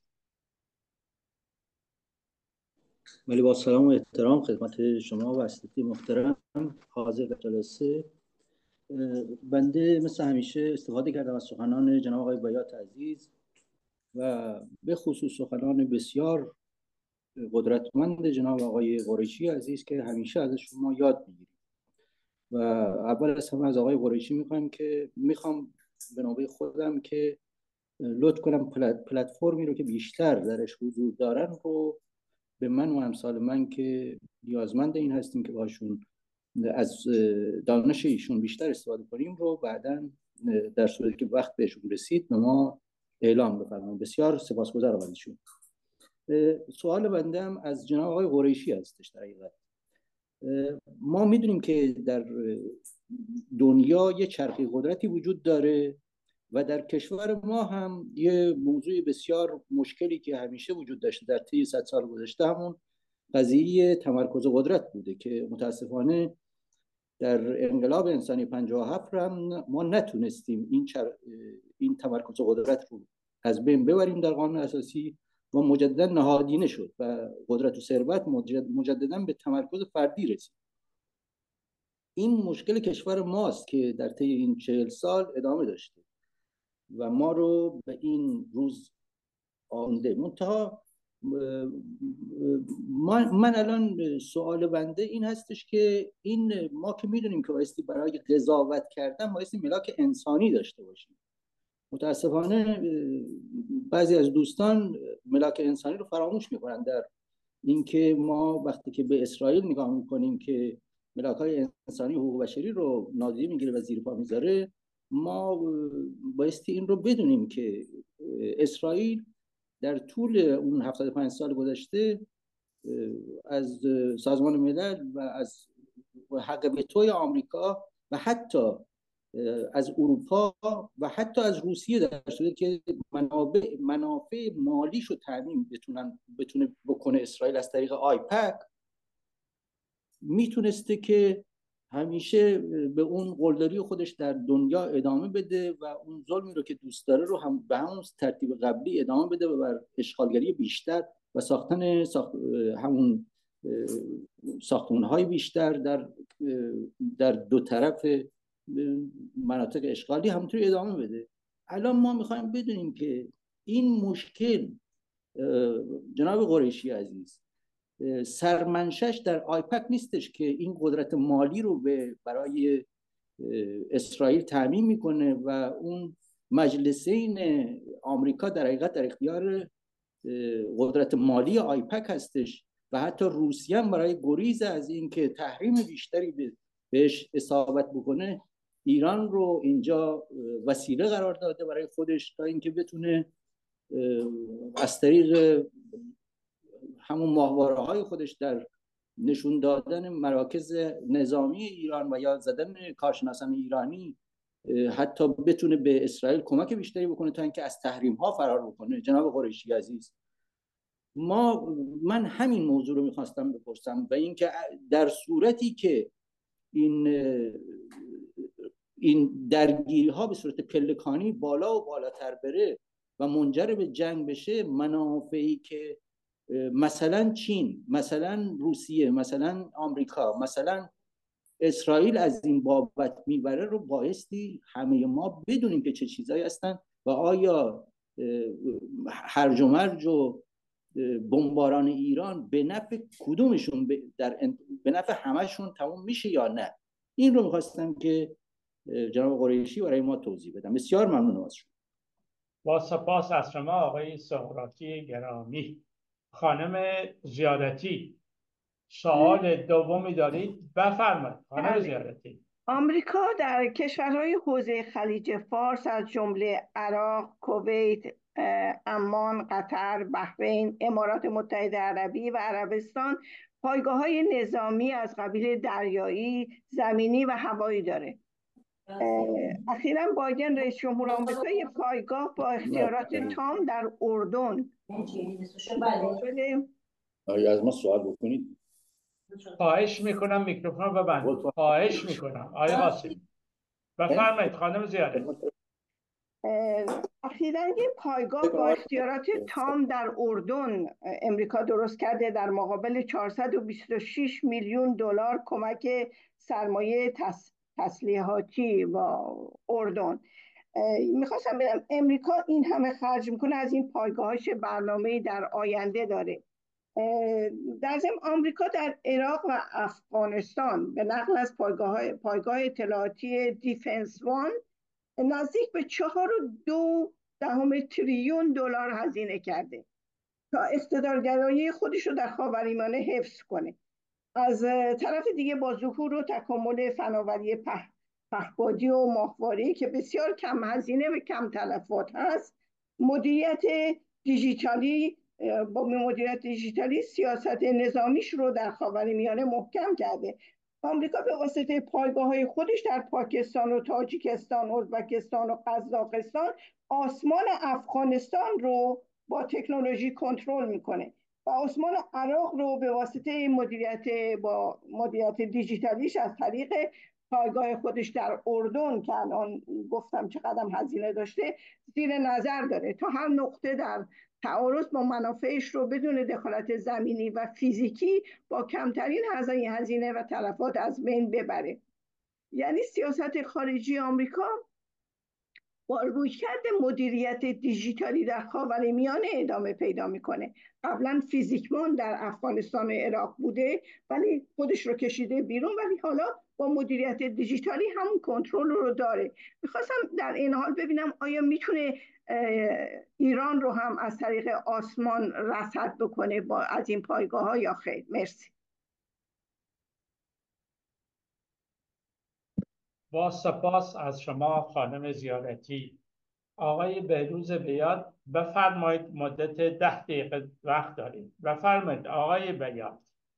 ولی با سلام و احترام خدمت شما و اساتید محترم حاضر در جلسه. بنده مثل همیشه استفاده کردم از سخنان جناب آقای بیات عزیز و به خصوص سخنان بسیار قدرتمند جناب آقای قریشی عزیز که همیشه از شما یاد میگیریم. و اول از همه از آقای قریشی میخوام که میخوام به نوبه خودم که لطف کنم پلتفرمی رو که بیشتر درش حضور دارن رو به من و امثال من که نیازمند این هستیم که باشون از دانش ایشون بیشتر استفاده کنیم رو بعداً در صورتی که وقت بهشون رسید به ما اعلام بفرمایید. بسیار سپاسگزارم از ایشون. سوال بنده هم از جناب آقای قریشی هستش. در حقیقت ما میدونیم که در دنیا یه چرخه قدرتی وجود داره و در کشور ما هم یه موضوع بسیار مشکلی که همیشه وجود داشته در طی صد سال گذشته همون قضیه تمرکز قدرت بوده که متاسفانه در انقلاب انسانی پنجاه و هفت هم ما نتونستیم این چر... این تمرکز قدرت رو از بین ببریم در قانون اساسی و مجددا نهادینه شد و قدرت و ثروت مجد... مجددا به تمرکز فردی رسید. این مشکل کشور ماست که در طی این چهل سال ادامه داشته و ما رو به این روز آورده. منتها من الان سوال بنده این هستش که این ما که میدونیم که بایستی برای قضاوت کردن بایستی ملاک انسانی داشته باشیم. متاسفانه بعضی از دوستان ملاک انسانی رو فراموش میکنن در اینکه ما وقتی که به اسرائیل نگاه میکنیم که ملاک‌های انسانی حقوق بشری رو نادیده میگیره و زیر پا میذاره، ما بایستی این رو بدونیم که اسرائیل در طول اون هفتاد و پنج سال گذشته از سازمان ملل و از حق وتوی آمریکا و حتی از اروپا و حتی از روسیه در شده که منابع منافع مالیش رو تامین بتونن بتونه بکنه اسرائیل از طریق آیپک، میتونسته که همیشه به اون قلدری خودش در دنیا ادامه بده و اون ظلمی رو که دوست داره رو هم به همون ترتیب قبلی ادامه بده و بر اشغالگری بیشتر و ساختن ساخت همون ساختمان‌های بیشتر در در دو طرف مناطق اشغالی همونطوری ادامه بده. الان ما میخوایم بدونیم که این مشکل جناب قریشی عزیز سرمنشش در آیپک نیستش که این قدرت مالی رو به برای اسرائیل تامین میکنه و اون مجلسین آمریکا در حقیقت در اختیار قدرت مالی آیپک هستش و حتی روسیه هم برای گریز از این که تحریم بیشتری بهش اصابت بکنه ایران رو اینجا وسیله قرار داده برای خودش تا اینکه بتونه از طریق همون ماهواره های خودش در نشون دادن مراکز نظامی ایران و یا زدن کارشناسان ایرانی حتی بتونه به اسرائیل کمک بیشتری بکنه تا اینکه از تحریم ها فرار بکنه. جناب قریشی عزیز، ما من همین موضوع رو میخواستم بپرسم و اینکه در صورتی که این این درگیری ها به صورت پلکانی بالا و بالاتر بره و منجر به جنگ بشه، منافعی که مثلا چین، مثلا روسیه، مثلا آمریکا، مثلا اسرائیل از این بابت میبره رو بایستی همه ما بدونیم که چه چیزایی هستن و آیا هرج و مرج و بمباران ایران به نفع کدومشون در به نفع همشون تموم میشه یا نه. این رو میخواستم که جناب قریشی برای ما توضیح بدم. بسیار ممنونم از شما. با سپاس از شما آقای سهراتی گرامی. خانم زیارتی سوال دومی دارید؟ بفرمایید خانم زیارتی. آمریکا در کشورهای حوزه خلیج فارس از جمله عراق، کویت، عمان، قطر، بحرین، امارات متحده عربی و عربستان پایگاه‌های نظامی از قبیل دریایی، زمینی و هوایی داره. اخیراً بایدن رئیس جمهور آمریکا یک پایگاه با اختیارات تام در اردن. آیا از ما سوال بکنید؟ خواهش میکنم میکروفون رو ببند. خواهش میکنم آقای قاسمی. بفرمایید خانم زیارتی. اخیراً یک پایگاه با اختیارات تام در اردن امریکا درست کرده در مقابل چهارصد و بیست و شش میلیون دلار کمک سرمایه تس... تسلیحاتی با اردن. میخواستم بدم امریکا این همه خرج میکنه، از این پایگاهاش برنامه‌ای در آینده داره. در ضمن آمریکا در عراق و افغانستان به نقل از پایگاه پایگاه اطلاعاتی دیفنس وان نزدیک به چهار و دو دهم تریلیون دلار هزینه کرده تا اقتدارگرایی خودش رو در خاورمیانه حفظ کنه. از طرف دیگه با ظهور و تکامل فناوری پهپادی و ماهواره‌ای که بسیار کم هزینه و کم تلفات هست، مدیریت دیجیتالی با مدیریت دیجیتالی سیاست نظامیش رو در خاورمیانه محکم کرده. آمریکا به واسطه پایگاه‌های خودش در پاکستان و تاجیکستان، ازبکستان و قزاقستان آسمان افغانستان رو با تکنولوژی کنترل میکنه و آسمان عراق رو به واسطه مدیریت با مدیریت دیجیتالیش از طریق پایگاه خودش در اردن که الان گفتم چقدر هزینه داشته زیر نظر داره تا هر نقطه در تعارض با منافعش رو بدون دخالت زمینی و فیزیکی با کمترین هزینه و تلفات از بین ببره. یعنی سیاست خارجی آمریکا با رویکرد مدیریت دیجیتالی در خاورمیانه ادامه پیدا میکنه. قبلا فیزیکمان در افغانستان و عراق بوده ولی خودش رو کشیده بیرون، ولی حالا با مدیریت دیجیتالی همون کنترل رو داره. میخواستم در این حال ببینم آیا میتونه ایران رو هم از طریق آسمان رصد بکنه با از این پایگاه ها یا خیر؟ مرسی. با سپاس از شما خانم زیارتی. آقای بهروز بیات بفرمایید، مدت ده دقیقه وقت دارید. بفرمایید آقای بیات.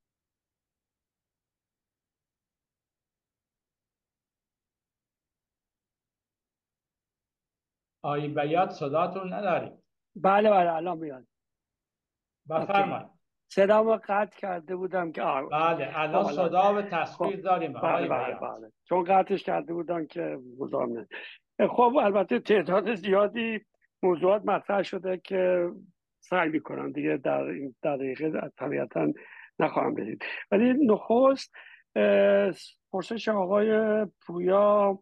آقای بیات صداتون ندارید. بله بله الان میاد. بفرمایید. صدامو قطع کرده بودم که آه. بله الان صدا و تصویر داریم آقای بله بیات. بله بله. چون قطعش کرده بودم که مزاحم. خب البته تعداد زیادی موضوعات مطرح شده که سعی میکنم دیگه در این دقیقه طبیعتاً نخواهم بدید. ولی نخست پرسش آقای پویا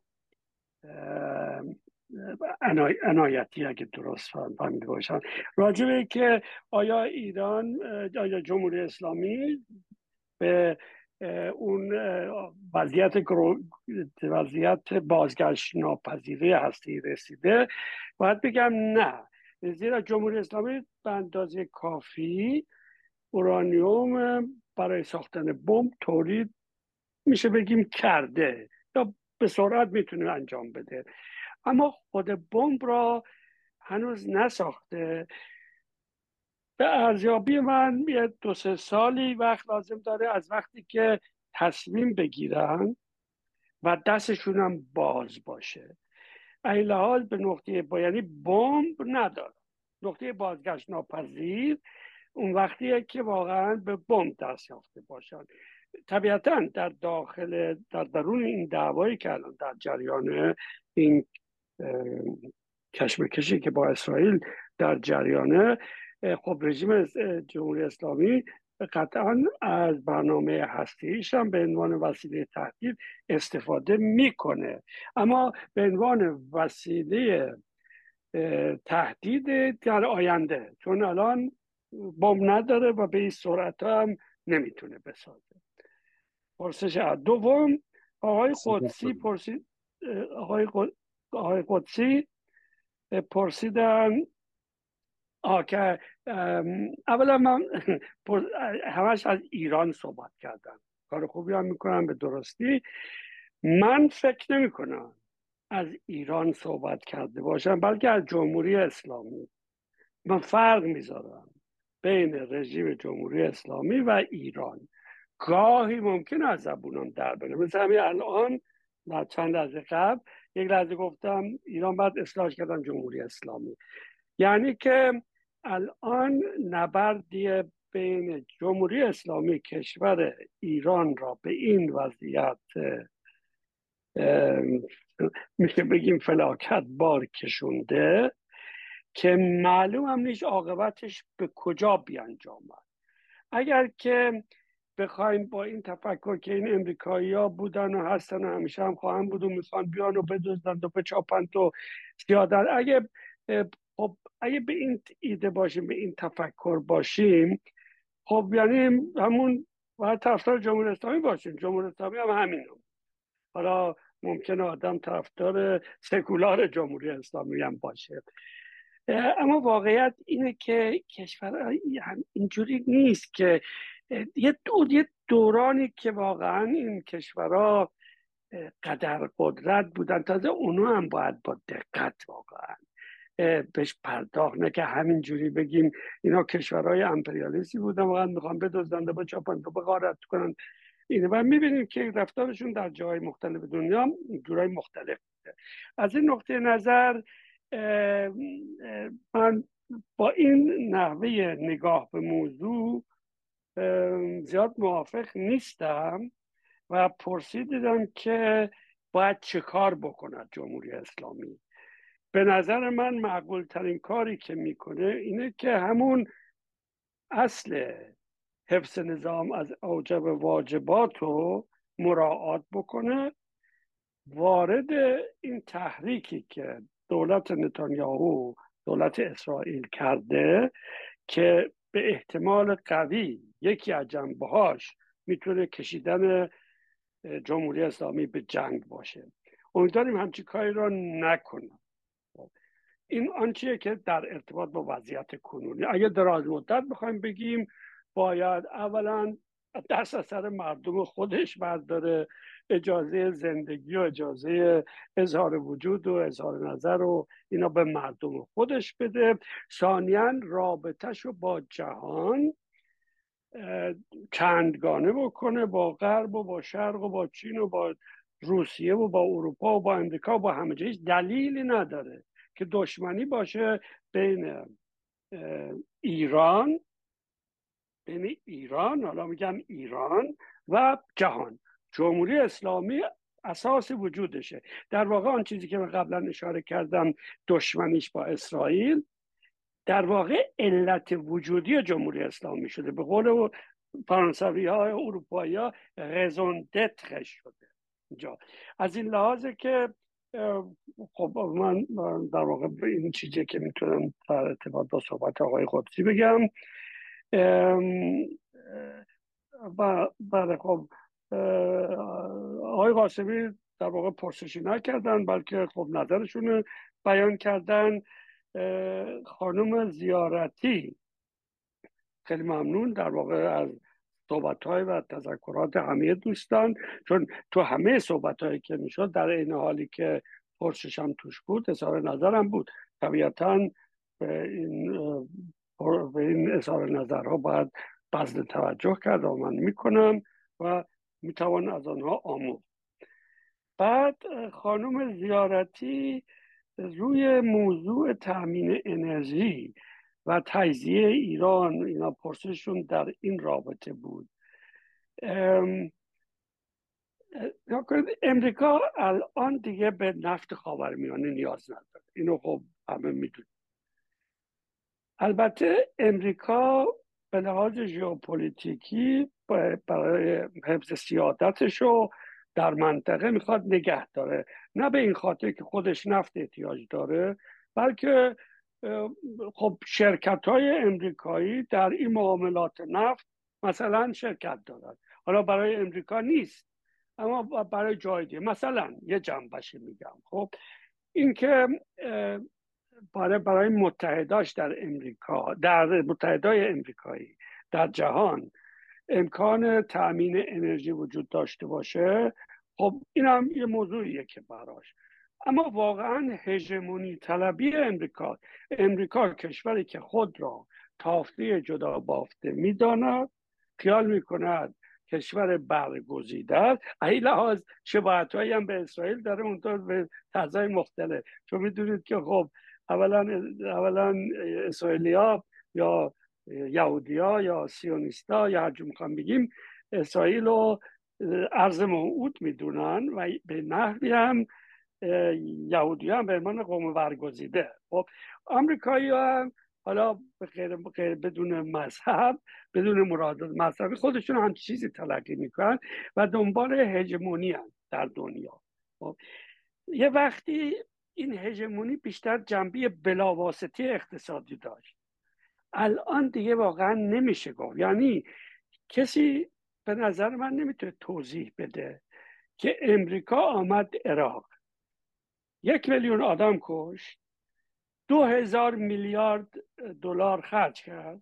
عنایتی اگه درست فهمیده باشم راجع به که آیا ایران، آیا جمهوری اسلامی به اون وضعیت وضعیت بازگشت ناپذیری هستی رسیده، باید بگم نه، زیرا جمهوری اسلامی به اندازه کافی اورانیوم برای ساختن بمب تولید میشه بگیم کرده یا به سرعت میتونه انجام بده، اما خود بمب را هنوز نساخته. به ارزیابی من یه دو سه سالی وقت لازم داره از وقتی که تصمیم بگیرن و دستشون هم باز باشه. این لحاظ به نقطه با یعنی بمب نداره، نقطه بازگشت ناپذیر اون وقتیه که واقعا به بمب دست یافته باشن. طبیعتا در داخل در درون این دعوایی که الان در جریان، این کشمکشی که با اسرائیل در جریانه، خب رژیم جمهوری اسلامی قطعا از برنامه هستی‌ایش هم به عنوان وسیله تهدید استفاده میکنه، اما به عنوان وسیله تهدید در آینده، چون الان بمب نداره و به این سرعت هم نمیتونه بسازه. پرسش دوم آقای قدسی پرسید آقای آقای قدسی پرسیدن آه که اولا من همش از ایران صحبت کردم، کار خوبی هم میکنم به درستی. من فکر نمی کنم از ایران صحبت کرده باشم، بلکه از جمهوری اسلامی. من فرق میذارم بین رژیم جمهوری اسلامی و ایران. گاهی ممکن از زبونم در بره، مثل همین الان در چند لحظه قبل یک لحظه گفتم ایران بعد اصلاحش کردم جمهوری اسلامی، یعنی که الان نبردی بین جمهوری اسلامی کشور ایران را به این وضعیت میشه بگیم فلاکت بار کشونده که معلوم هم نیست عاقبتش به کجا بیانجامد. اگر که بخوایم با این تفکر که این امریکایی ها بودن و هستن و همیشه هم خواهند بود و میخوان بیان و بدزدن و بچاپند و زیادن، اگه خب اگه به این ایده باشیم، به این تفکر باشیم، خب یعنی همون باید طرفدار جمهوری اسلامی باشیم. جمهوری اسلامی هم همین هم. حالا ممکنه آدم طرفدار سکولار جمهوری اسلامی هم باشه، اما واقعیت اینه که کشور اینجوری نیست که یه دو یه دورانی که واقعا این کشورها قدر قدرت بودن، تازه اونا هم باید با دقت واقعا بهش پرداخت، نه که همینجوری بگیم اینا کشورهای امپریالیستی بودن واقعا میخوان بدزدن و بچاپن و بغارت کنن اینه، و میبینیم که رفتارشون در جای مختلف دنیا جورای مختلف بوده. از این نقطه نظر من با این نحوه نگاه به موضوع زیاد موافق نیستم و پرسیدم که باید چه کار بکند جمهوری اسلامی. به نظر من معقول ترین کاری که میکنه اینه که همون اصل حفظ نظام از اوجب واجبات رو مراعات بکنه، وارد این تحریکی که دولت نتانیاهو دولت اسرائیل کرده که به احتمال قوی یکی از جنبه‌هاش میتونه کشیدن جمهوری اسلامی به جنگ باشه، امیدواریم همچین کاری رو نکنن. این آنچیه که در ارتباط با وضعیت کنونی. اگه دراز مدت بخوایم بگیم، باید اولا دست از سر مردم خودش برداره، اجازه زندگی و اجازه اظهار وجود و اظهار نظر و اینا به مردم خودش بده. ثانیاً رابطه‌ش رو با جهان چندگانه بکنه، با غرب و با شرق و با چین و با روسیه و با اروپا و با امریکا و با همه جا. دلیلی نداره که دشمنی باشه بین ایران بین ایران حالا میگم ایران و جهان. جمهوری اسلامی اساس وجودشه. در واقع آن چیزی که من قبلا اشاره کردم دشمنیش با اسرائیل در واقع علت وجودی جمهوری اسلامی شده. به قول فرانسوی ها اروپایی ها رزون دتر شده اینجا. از این لحاظه که خب من در واقع این چیزی که میتونم در ارتباط با صحبت آقای قدسی بگم و بله خب آقای قاسمی در واقع پرسشی نکردن بلکه خب نظرشون بیان کردن. خانم زیارتی خیلی ممنون در واقع از صحبت‌های و تذکرات همه دوستان، چون تو همه صحبت‌هایی که میشد در این حالی که پرسشم توش بود اظهار نظرم بود. طبیعتاً به این به این اظهار نظرها باید بذل توجه کرد و من میکنم و میتوان از آنها آموخت. بعد خانم زیارتی روی موضوع تامین انرژی و تجزیه ایران اینا پرسششون در این رابطه بود. امریکا الان دیگه به نفت خاورمیانه نیاز نداره، اینو خب همه میدونید. البته امریکا به لحاظ ژئوپلیتیکی برای حفظ سیادتش رو در منطقه میخواد نگه داره، نه به این خاطر که خودش نفت احتیاج داره، بلکه خب شرکت های امریکایی در این معاملات نفت مثلا شرکت دارن. حالا برای امریکا نیست اما برای جای دیگه، مثلا یه جنبشی میگم خب این که برای برای متحداش در امریکا، در متحدای امریکایی در جهان امکان تأمین انرژی وجود داشته باشه، خب این هم یه موضوعیه که براش. اما واقعا هژمونی طلبی امریکا، امریکا کشوری که خود را تافته جدا بافته میداند، خیال میکند کشور برگزیده است. این لحاظ شباهت‌هایی هم به اسرائیل داره، اونطور به طرزهای مختلف، چون میدونید که خب اولا اولا اسرائیلیا یا یهودیا یا سیونیستا یا هر جور میخوام بگیم اسرائیل رو ارض موعود میدونن و به نحوی هم یهودی هم به عنوان قوم برگزیده. خب آمریکایی هم حالا غیر غیر بدون مذهب، بدون مرادات مذهبی خودشون هم چیزی تلقی میکنن و دنبال هژمونی هم در دنیا. خب یه وقتی این هژمونی بیشتر جنبه بلاواسطی اقتصادی داشت، الان دیگه واقعا نمیشه گفت. یعنی کسی به نظر من نمیتونه توضیح بده که امریکا آمد عراق، یک میلیون آدم کشت، دو هزار میلیارد دلار خرج کرد،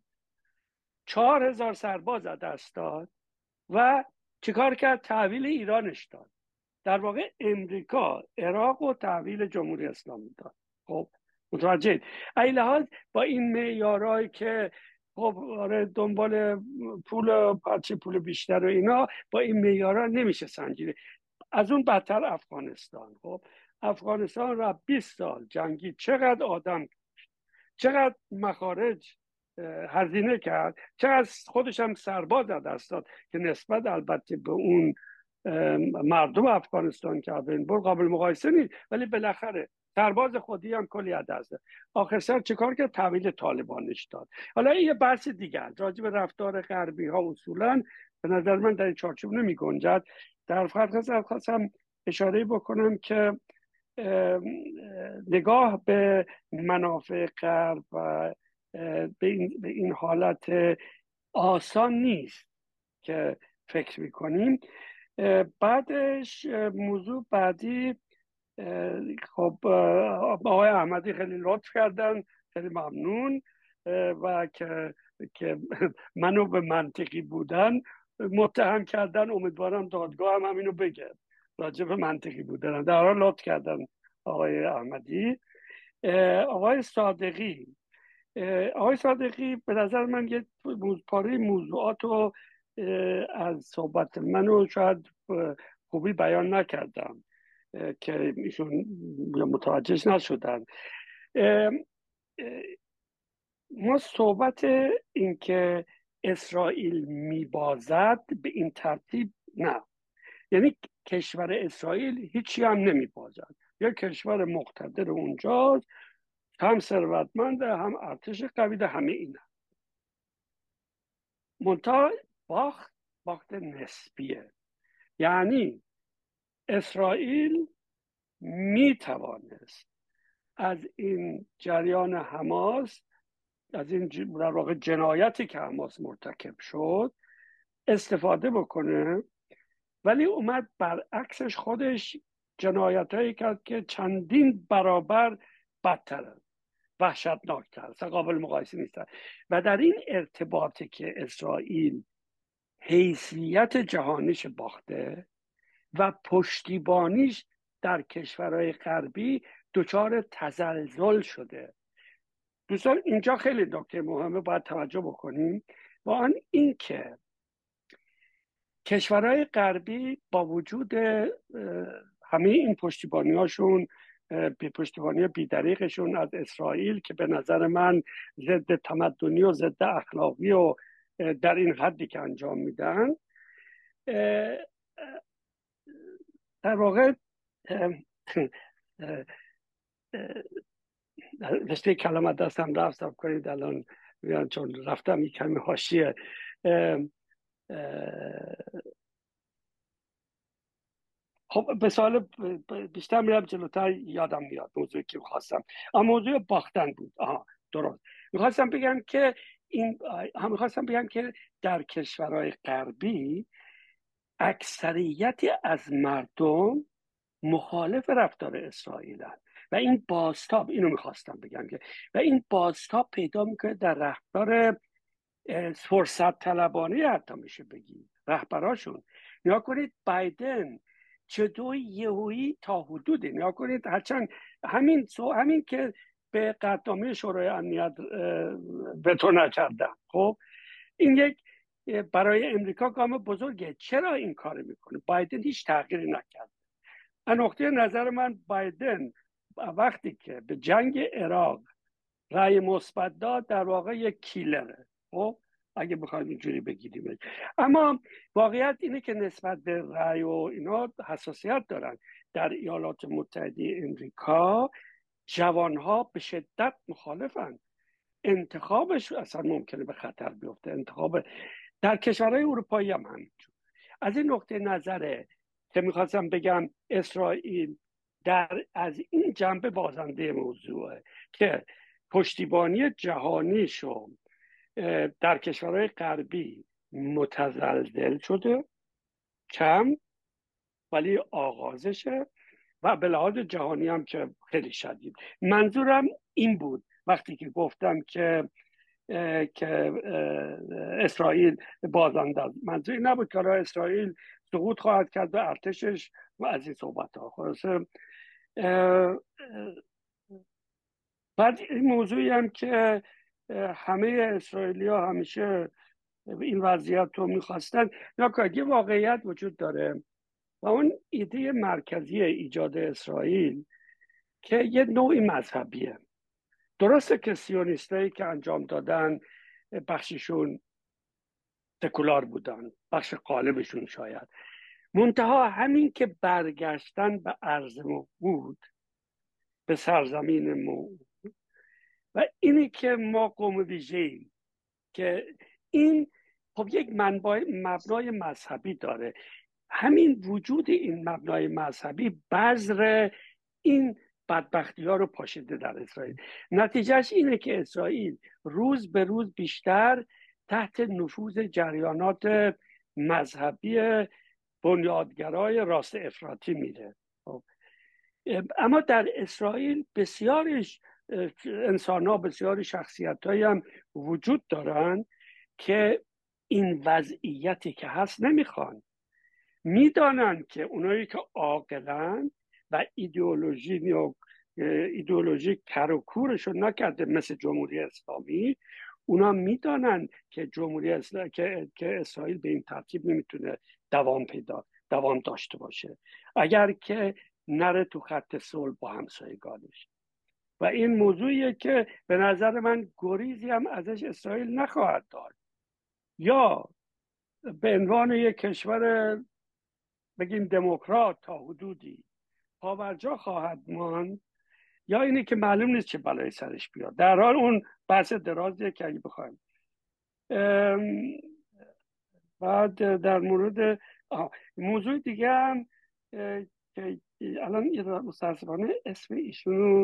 چهار هزار سرباز از دست داد و چیکار کرد؟ تحویل ایرانش داد. در واقع امریکا عراق و تحویل جمهوری اسلامی داد. خب متوجه این لحاظ با این معیارایی که خب آره دنبال پول پارچه پول بیشتر و اینا، با این معیارا نمیشه سنجید. از اون بدتر افغانستان. خب افغانستان را بیست سال جنگی، چقدر آدم کشت، چقدر مخارج هزینه کرد، چقدر خودش هم سرباز از دست داد که نسبت البته به اون مردم افغانستان که اولین قابل مقایسه نیست، ولی بالاخره سرباز خودی هم کلی از دست داد. آخر سر چیکار کرد؟ تحویل طالبانش داد. حالا این یه بحث دیگه است. راجع به رفتار غربی ها اصولا به نظر من در این چارچوب نمی گنجد. در فقط خواستم اشاره بکنم که نگاه به منافع غرب و به این, به این حالت آسان نیست که فکر میکنیم. بعدش موضوع بعدی، خب آقای احمدی خیلی لطف کردن، خیلی ممنون و که که منو به منطقی بودن متهم کردن. امیدوارم دادگاه هم همینو بگه، راجع به منطقی بودن در حال لطف کردن آقای احمدی. آقای صادقی آقای صادقی به نظر من یه پاره موضوعات رو از صحبت منو شاید خوبی بیان نکردم که ایشون متوجهش نشدن. ما صحبت این که اسرائیل میبازد به این ترتیب نه، یعنی کشور اسرائیل هیچی هم نمیبازد، یا کشور مقتدر اونجاست، هم ثروتمنده، هم ارتش قوی ده، همه اینا. منتها باخت باخت نسبیه. یعنی اسرائیل می توانست از این جریان حماس، از این در واقع جنایتی که حماس مرتکب شد استفاده بکنه، ولی اومد برعکسش خودش جنایتایی کرد که چندین برابر بدتر، وحشتناکتر، اصلا قابل مقایسه نیستن. و در این ارتباطی که اسرائیل حیثیت جهانیش باخته و پشتیبانیش در کشورهای غربی دچار تزلزل شده. دوستان اینجا خیلی نکته مهمه باید توجه بکنیم، با آن این که کشورهای غربی با وجود همه این پشتیبانی هاشون، پشتیبانی بی‌دریغشون از اسرائیل که به نظر من ضد تمدنی و ضد اخلاقی و در این حدی که انجام میدن، در واقع رشته کلمات دستم رفت، سب کنید الان چون رفتم یک کمی حاشیه. خب به سوال بیشتر میرم جلوتر یادم میاد موضوعی که میخواستم. اما موضوع باختن بود. آها درست. میخواستم بگم که این هم میخواستم بگم که در کشورهای غربی اکثریتی از مردم مخالف رفتار اسرائیلن و این بازتاب، اینو میخواستم بگم که و این بازتاب پیدا میکنه در رفتار فرصت طلبانه، حتی میشه بگیم رهبراشون. نیا کنید بایدن چطور یهویی تا حدودی، نیا کنید هرچند همین سو همین که به قطعنامه شورای امنیت وتو نکردن، خب این یک برای امریکا گام بزرگه. چرا این کار میکنه؟ بایدن هیچ تغییری نکرد. از نقطه نظر من بایدن وقتی که به جنگ عراق رأی مثبت داد در واقع یک کیلره، خب اگه بخوایم اینجوری بگیریم. اما واقعیت اینه که نسبت به رأی و اینا حساسیت دارن. در ایالات متحده امریکا جوانها به شدت مخالفن. انتخابش اصلا ممکنه به خطر بیفته. انتخاب در کشورهای اروپایی هم همینجور. از این نقطه نظره که میخواستم بگم اسرائیل در از این جنبه بازنده موضوعه که پشتیبانی جهانیشو در کشورهای غربی متزلزل شده، کم ولی آغازشه و به لحاظ جهانی هم که خیلی شدید. منظورم این بود وقتی که گفتم که که اسرائیل بازنده، منظوری نبود که اسرائیل سقوط خواهد کرد و ارتشش و از این صحبت ها. خلاصه بعد این موضوعی هم که همه اسرائیلی ها همیشه این وضعیت رو میخواستن، یا که یه واقعیت وجود داره و اون ایده مرکزی ایجاد اسرائیل که یه نوعی مذهبیه. درسته که سیونیستایی که انجام دادن بخششون سکولار بودن، بخش غالبشون شاید، منتها همین که برگشتن به ارض موعود، به سرزمین موعود و اینی که ما قوم ویژه‌ایم که این خب یک منبع مبنای مذهبی داره. همین وجود این مبنای مذهبی بذر این بدبختی ها رو پاشیده در اسرائیل. نتیجهش اینه که اسرائیل روز به روز بیشتر تحت نفوذ جریانات مذهبی بنیادگرای راست افراطی میره. اما در اسرائیل بسیاری انسان ها، بسیاری شخصیت هایی هم وجود دارن که این وضعیتی که هست نمیخوان. میدانن که اونایی که عاقلن و ایدئولوژی و ایدئولوژی کر و کورشون نکرده مثل جمهوری اسلامی، اونا میدانن که جمهوری اسلامی که, که اسرائیل به این ترتیب نمیتونه دوام پیدا دوام داشته باشه اگر که نره تو خط صلح با همسایگانش. و این موضوعیه که به نظر من گریزی هم ازش اسرائیل نخواهد داشت. یا به عنوان یک کشور بگیم دموکرات تا حدودی پاورجا خواهد ماند، یا اینی که معلوم نیست چه بلایی سرش بیاد. در حال اون بحث درازیه که اگه بخوایم بعد در مورد موضوع دیگه هم که الان متاسفانه اسم ایشونو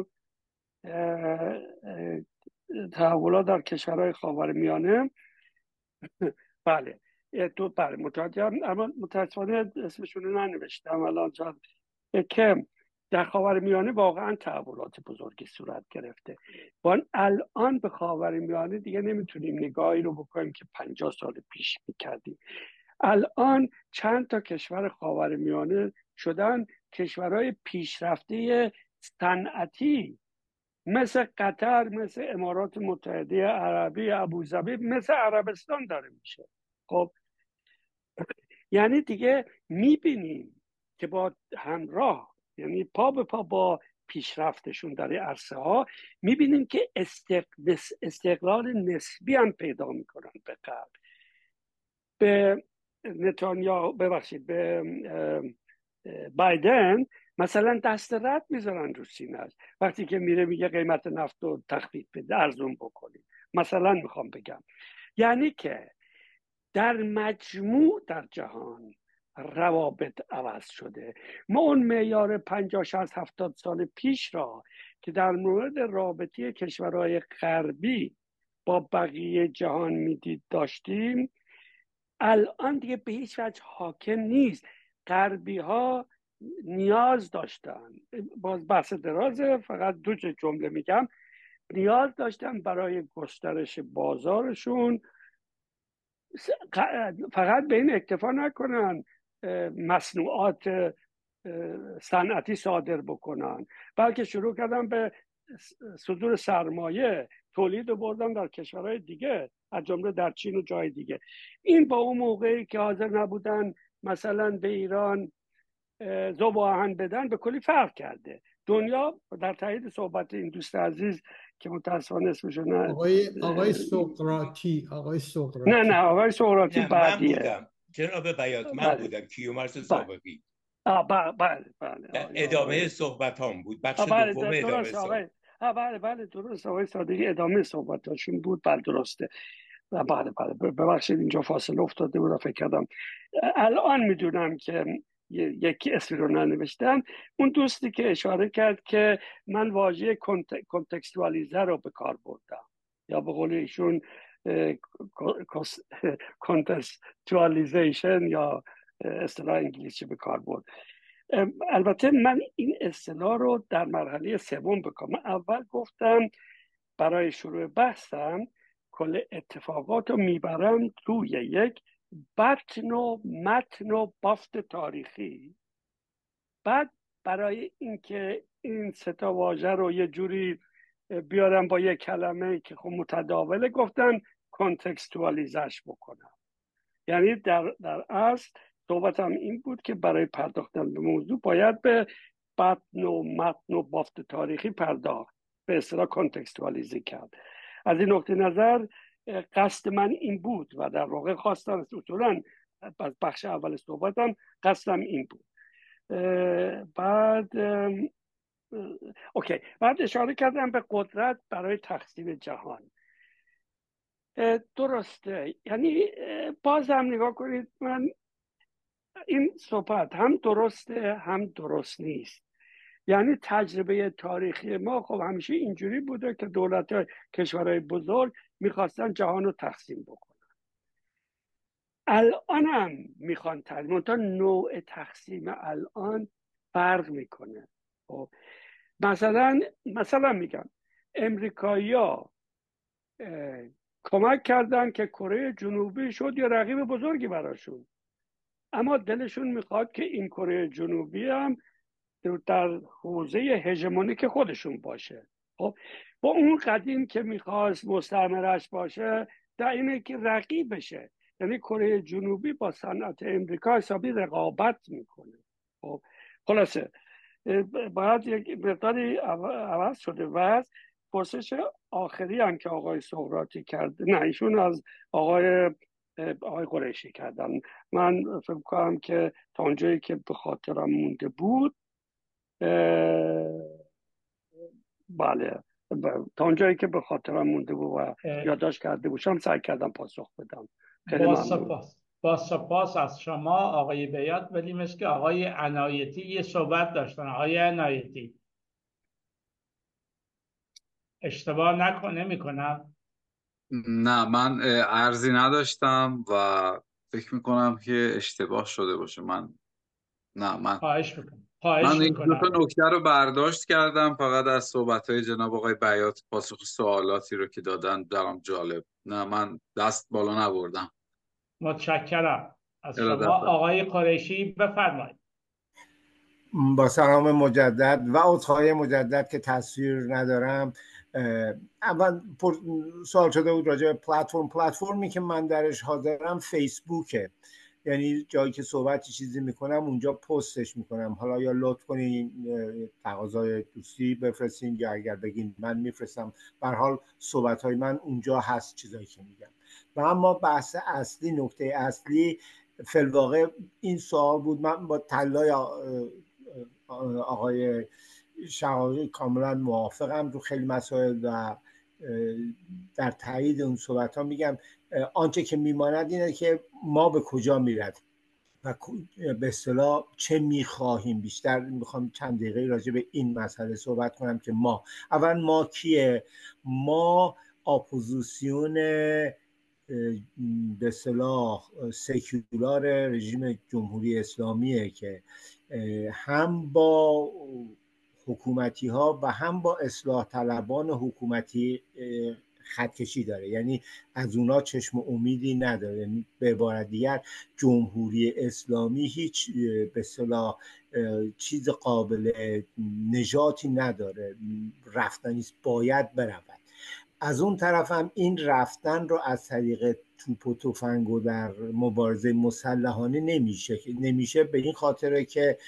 تحولات در کشورهای خاورمیانه بله تو بله متوجهم، اما متاسفانه اسمشون رو ننوشتم الان، که در خاورمیانه واقعا تحولات بزرگی صورت گرفته. وان الان به خاورمیانه دیگه نمیتونیم نگاهی رو بکنیم که پنجاه سال پیش میکردیم. الان چند تا کشور خاورمیانه شدن کشورهای پیشرفته صنعتی، مثل قطر، مثل امارات متحده عربی، ابوظبی، مثل عربستان داره میشه. خب یعنی دیگه میبینیم که با همراه، یعنی پا به پا با پیشرفتشون در این عرصه ها، میبینیم که استقلال نسبی هم پیدا میکنن به غرب. به نتانیاهو ببخشید به بایدن مثلا دست رد میذارن رو سینه‌اش وقتی که میره میگه قیمت نفت رو تخفیف بده، ارزون بکنید. مثلا میخوام بگم یعنی که در مجموع در جهان روابط عوض شده. ما اون معیار پنجاه شصت هفتاد سال پیش را که در مورد رابطه کشورهای غربی با بقیه جهان میدید داشتیم، الان دیگه به هیچ وجه حاکم نیست. غربی ها نیاز داشتن، باز بحث درازه، فقط دو جمله میگم، نیاز داشتن برای گسترش بازارشون فقط به این اکتفا نکنن مصنوعات صنعتی صادر بکنن، بلکه شروع کردن به صدور سرمایه، تولید رو بردن در کشورهای دیگه، از جمله در چین و جای دیگه. این با اون موقعی که حاضر نبودن مثلا به ایران ذوب آهن بدن به کلی فرق کرده. دنیا در تایید صحبت این دوست عزیز که متاسفانه اسمشو نه آقای آقای سقراطی آقای سقراطی نه نه آقای سقراطی بعدیه. من بودم جناب بیات، من بله. بودم کیومرث سابقی. بله بله بله ادامه صحبت هم بود، بخش بله دوم ادامه صحبت. بله بله درست، آقای صادقی ادامه صحبتاشون بود. بله درسته. بله بله ببخشید اینجا فاصله افتاده بود، فکر کردم الان میدونم که یکی اسمی رو ننوشتم. اون دوستی که اشاره کرد که من واژه کنتکستوالیزه رو به کار بردم، یا به قول ایشون کانتکستوالیزیشن یا اصطلاح انگلیسی به کار برد. البته من این اصطلاح رو در مرحله سوم بکنم. اول گفتم برای شروع بحثم کل اتفاقات رو میبرم توی یک بطن و متن و بافت تاریخی. بعد برای اینکه این سه تا واژه رو یه جوری بیارم با یک کلمه که خب متداوله، گفتن کانتکستوالیزش بکنم. یعنی در در اصل صحبتم این بود که برای پرداختن به موضوع باید به بطن و متن و بافت تاریخی پرداخت، به اصطلاح کانتکستوالیزه کرد. از این نقطه نظر قصد من این بود و در واقع خواستم اصولا از بخش اول صحبتم قصدم این بود. بعد اوکی بعد اشاره کردم به قدرت برای تقسیم جهان. درسته، یعنی باز هم نگاه کنید، من این صحبت هم درسته هم درست نیست. یعنی تجربه تاریخی ما خب همیشه اینجوری بوده که دولت‌های کشورهای بزرگ میخواستن جهان رو تقسیم بکنن. الان هم میخوان تقسیم، تا نوع تقسیم الان فرق میکنه. خب مثلا مثلا میگم امریکایی‌ها کمک کردن که کره جنوبی شد یه رقیب بزرگی براشون، اما دلشون میخواد که این کره جنوبی هم در حوزه هژمونیک خودشون باشه. خب با اون قدیم که میخواست مستعمرش باشه، در اینه که رقیب بشه. یعنی کره جنوبی با صنعت امریکا حسابی رقابت میکنه. خب خلاصه باید یک مقداری عوض شده. و پرسش آخری هم که آقای سقراطی کرد، نه ایشون از آقای آقای قریشی کردن. من فکر کنم که تا اونجایی که به خاطرم مونده بود، بله تا اونجایی که به خاطرم مونده بود و یادداشت کرده بودم سعی کردم پاسخ بدم. خیلی ممنون. با سپاس از شما آقای بیات، ولی مثل که آقای عنایتی یه صحبت داشتن. آقای عنایتی اشتباه نکنه میکنم؟ نه من عرضی نداشتم و فکر میکنم که اشتباه شده باشه. من نه من خواهش میکنم من خواهش این دو تا میکنم نکته رو برداشت کردم فقط از صحبت‌های جناب آقای بیات، پاسخ سوالاتی رو که دادن درام جالب. نه من دست بالا نبردم. متشکرم از شما. ارادت دارم. آقای قریشی بفرمایید. با سلام مجدد و عذرخواهی مجدد که تصویر ندارم. اول سوال شده بود راجع به پلتفرم. پلتفرمی که من درش حاضرم فیسبوکه، یعنی جایی که صحبتی چیزی میکنم اونجا پستش میکنم. حالا یا لطف کنین تقاضای دوستی بفرستین یا اگر بگین من میفرستم. به هر حال صحبت های من اونجا هست، چیزایی که میگم. و اما بحث اصلی، نکته اصلی فی‌الواقع این سوال بود. من با طلای آقای شقاقی کاملا موافقم رو خیلی مسائل و در تایید اون صحبت ها میگم آنچه که میماند اینه که ما به کجا میرد و به اصطلاح چه میخواهیم. بیشتر میخوام چند دقیقه راجع به این مسئله صحبت کنم که ما اول ما کیه؟ ما اپوزیسیون به اصطلاح سکولار رژیم جمهوری اسلامیه که هم با حکومتی ها و هم با اصلاح طلبان حکومتی خطکشی داره، یعنی از اونا چشم امیدی نداره. یعنی به عبارت دیگر جمهوری اسلامی هیچ به اصطلاح چیز قابل نجاتی نداره، رفتنی است، باید برود. از اون طرف هم این رفتن رو از طریق توپ و تفنگ و در مبارزه مسلحانه نمیشه نمیشه به این خاطره که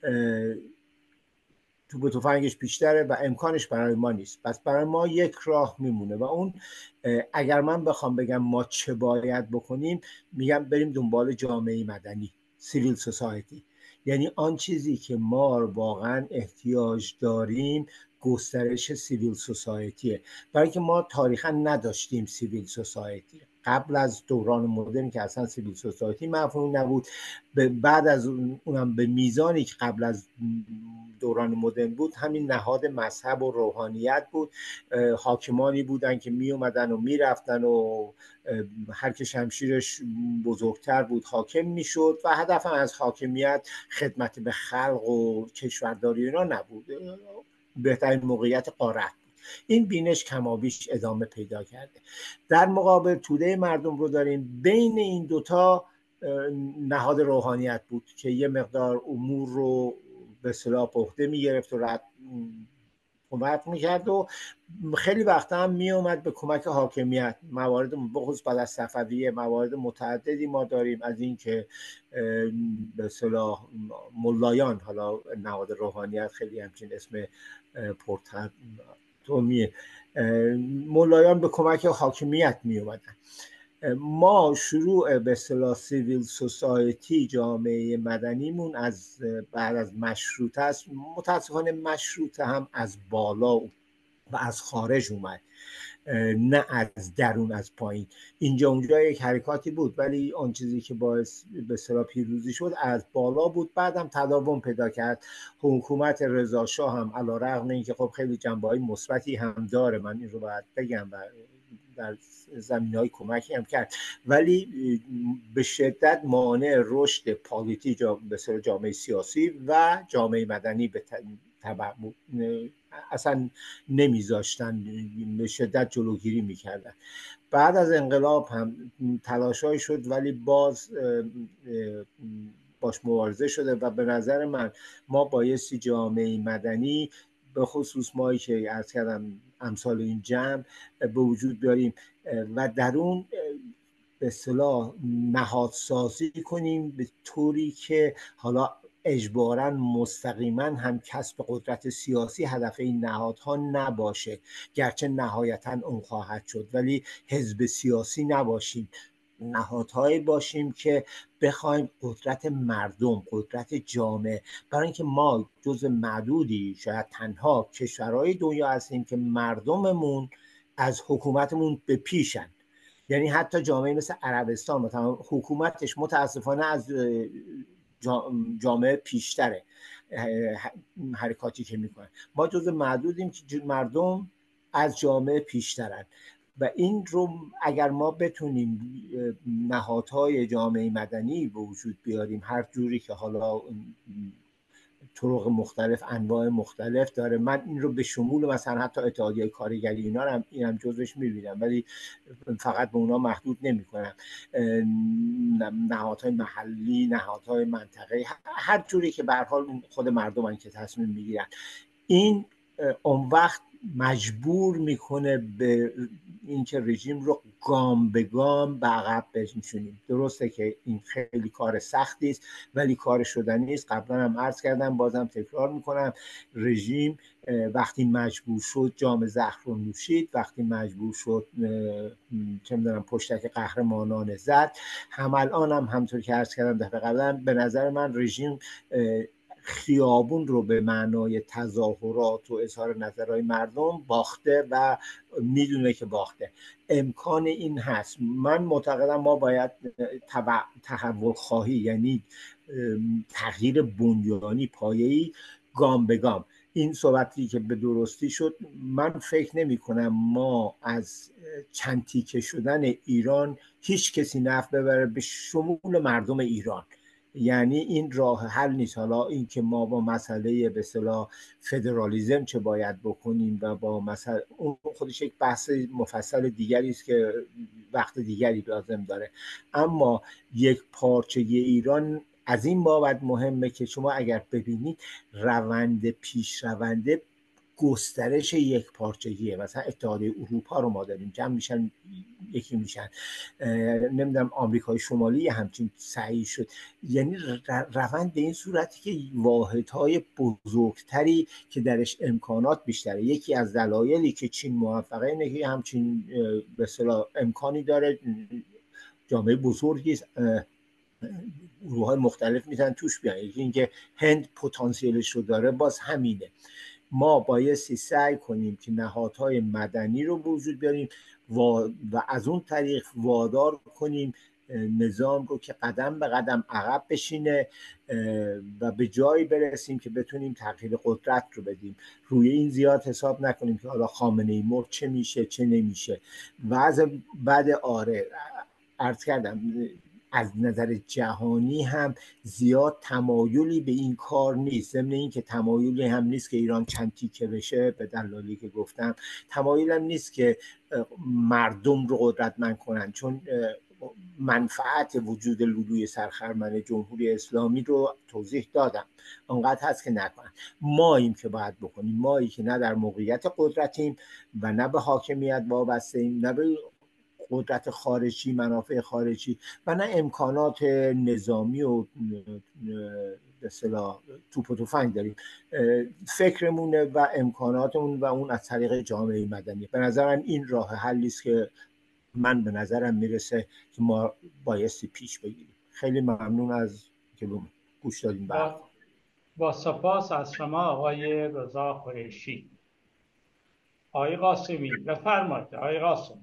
توپ و تفنگش بیشتره و امکانش برای ما نیست. پس برای ما یک راه میمونه و اون اگر من بخوام بگم ما چه باید بکنیم، میگم بریم دنبال جامعه مدنی، سیویل سوسایتی. یعنی آن چیزی که ما واقعا احتیاج داریم گسترش سیویل سوسایتیه، برای اینکه ما تاریخا نداشتیم سیویل سوسایتی. قبل از دوران مدرن که اصلا سیویل سوسایتی مفهوم نبود، بعد از اونم به میزانی که قبل از دوران مدرن بود همین نهاد مذهب و روحانیت بود. حاکمانی بودن که می اومدن و می رفتن و هر که شمشیرش بزرگتر بود حاکم می شد و هدف از حاکمیت خدمت به خلق و کشورداری اینا نبود، بهترین موقعیت قارت بود. این بینش کمابیش ادامه پیدا کرده. در مقابل توده مردم رو داریم، بین این دوتا نهاد روحانیت بود که یه مقدار امور رو به اصطلاح به عهده می‌گرفت و رد کمک می‌کرد و خیلی وقتا هم میومد به کمک حاکمیت. موارد بخصوص بعد از صفویه موارد متعددی ما داریم از این که به اصطلاح ملایان، حالا نهاد روحانیت خیلی همچین اسم پرتاتومیه، ملایان به کمک حاکمیت میومدن. ما شروع به اصطلاح سیویل سوسایتی، جامعه مدنیمون از بعد از مشروطه است. متاسفانه مشروطه هم از بالا و از خارج اومد، نه از درون، از پایین. اینجا اونجا یک حرکاتی بود ولی آن چیزی که باعث به اصطلاح پیروزی شد از بالا بود. بعدم تداوم پیدا کرد. حکومت رضا شاه هم علیرغم اینکه خب خیلی جنبه‌های مثبتی هم داره، من این رو باید بگم، و در زمینه‌های کمکی هم کرد، ولی به شدت مانع رشد پالیتی جا به اصطلاح جامعه سیاسی و جامعه مدنی به تبع بود. اصلا نمیذاشتن، به شدت جلوگیری میکردن. بعد از انقلاب هم تلاشای شد ولی باز باش مبارزه شده و به نظر من ما بایستی جامعه مدنی به خصوص مایی که عرض کردم امثال این جمع به وجود بیاریم و در اون به اصطلاح نهادسازی کنیم به طوری که حالا اجباراً مستقیما هم کسب قدرت سیاسی هدف این نهادها نباشه، گرچه نهایتاً اون خواهد شد، ولی حزب سیاسی نباشیم، نهادهایی باشیم که بخوایم قدرت مردم، قدرت جامعه، برای اینکه ما جز معدودی شاید تنها کشورهای دنیا هستیم که مردممون از حکومتمون به پیشن. یعنی حتی جامعه مثل عربستان مثلا حکومتش متاسفانه از جامعه پیشتره حرکاتی که میکنه. ما جز معدودیم که مردم از جامعه پیشترن و این رو اگر ما بتونیم نهادهای جامعه مدنی به وجود بیاریم، هر جوری که حالا طرق مختلف انواع مختلف داره، من این رو به شمول مثلا حتی اتحادیه کارگری اینا هم اینم جزوش میبینم، ولی فقط به اونا محدود نمی کنم، نهادهای محلی، نهادهای منطقه‌ای، هر جوری که به هر حال خود مردمن که تصمیم میگیرن، این اون وقت مجبور میکنه به اینکه رژیم رو گام به گام به عقب بنشونیم. درسته که این خیلی کار سختی است ولی کار شدنی است. قبلا هم عرض کردم، بازم تکرار میکنم، رژیم وقتی مجبور شد جام زهر رو نوشید، وقتی مجبور شد چه میدونم پشتک قهرمانان زد. هم الان هم همطور که عرض کردم دفعه قبلا، به نظر من رژیم خیابون رو به معنای تظاهرات و اظهار نظرهای مردم باخته و میدونه که باخته. امکان این هست. من معتقدم ما باید تحول خواهی، یعنی تغییر بنیانی پایه‌ای، گام به گام. این صحبتی که به درستی شد، من فکر نمی کنم ما از چند تیکه شدن ایران هیچ کسی نفع ببره به شمول مردم ایران. یعنی این راه حل نیست. حالا این که ما با مسئله به اصطلاح فدرالیسم چه باید بکنیم و با مسئله اون خودش یک بحث مفصل دیگری است که وقت دیگری لازم داره. اما یک پارچگی ایران از این بابت مهمه که شما اگر ببینید روند پیش رونده گسترش یک پارچگیه. مثلا اتحادیه اروپا رو ما داریم، جمع میشن یکی میشن، نمیدونم آمریکای شمالی همچین سعی شد. یعنی روند به این صورتی که واحدهای بزرگتری که درش امکانات بیشتره. یکی از دلایلی که چین موفقه اینه که همچین به اصطلاح امکانی داره، جامعه بزرگی است، گروه‌های مختلف میتونن توش بیان. یکی اینکه هند پتانسیلش رو داره، باز همینه. ما بایستی سعی کنیم که نهادهای مدنی رو به وجود بیاریم و, و از اون طریق وادار کنیم نظام رو که قدم به قدم عقب بشینه و به جایی برسیم که بتونیم تغییر قدرت رو بدیم. روی این زیاد حساب نکنیم که حالا خامنه‌ای مرد چه میشه چه نمیشه. وضع بعد آره عرض کردم از نظر جهانی هم زیاد تمایلی به این کار نیست. ضمن این که تمایلی هم نیست که ایران چند تیکه بشه به دلالی که گفتم، تمایل هم نیست که مردم رو قدرتمند کنن، چون منفعت وجود لولوی سرخرمن جمهوری اسلامی رو توضیح دادم. انقدر هست که نکنن. ماییم که باید بکنیم، مایی که نه در موقعیت قدرتیم و نه به حاکمیت وابسته ایم، نه به قدرت خارجی، منافع خارجی و نه امکانات نظامی و به اصطلاح توپ و تفنگ داریم. فکرمونه و امکاناتمون و اون از طریق جامعه مدنی. به نظرم این راه حلی است که من به نظرم میرسه که ما بایستی پیش بگیریم. خیلی ممنون از که گوش دادیم. با, با سپاس از شما آقای رضا قریشی. آقای قاسمی بفرمایید. آقای قاسمی.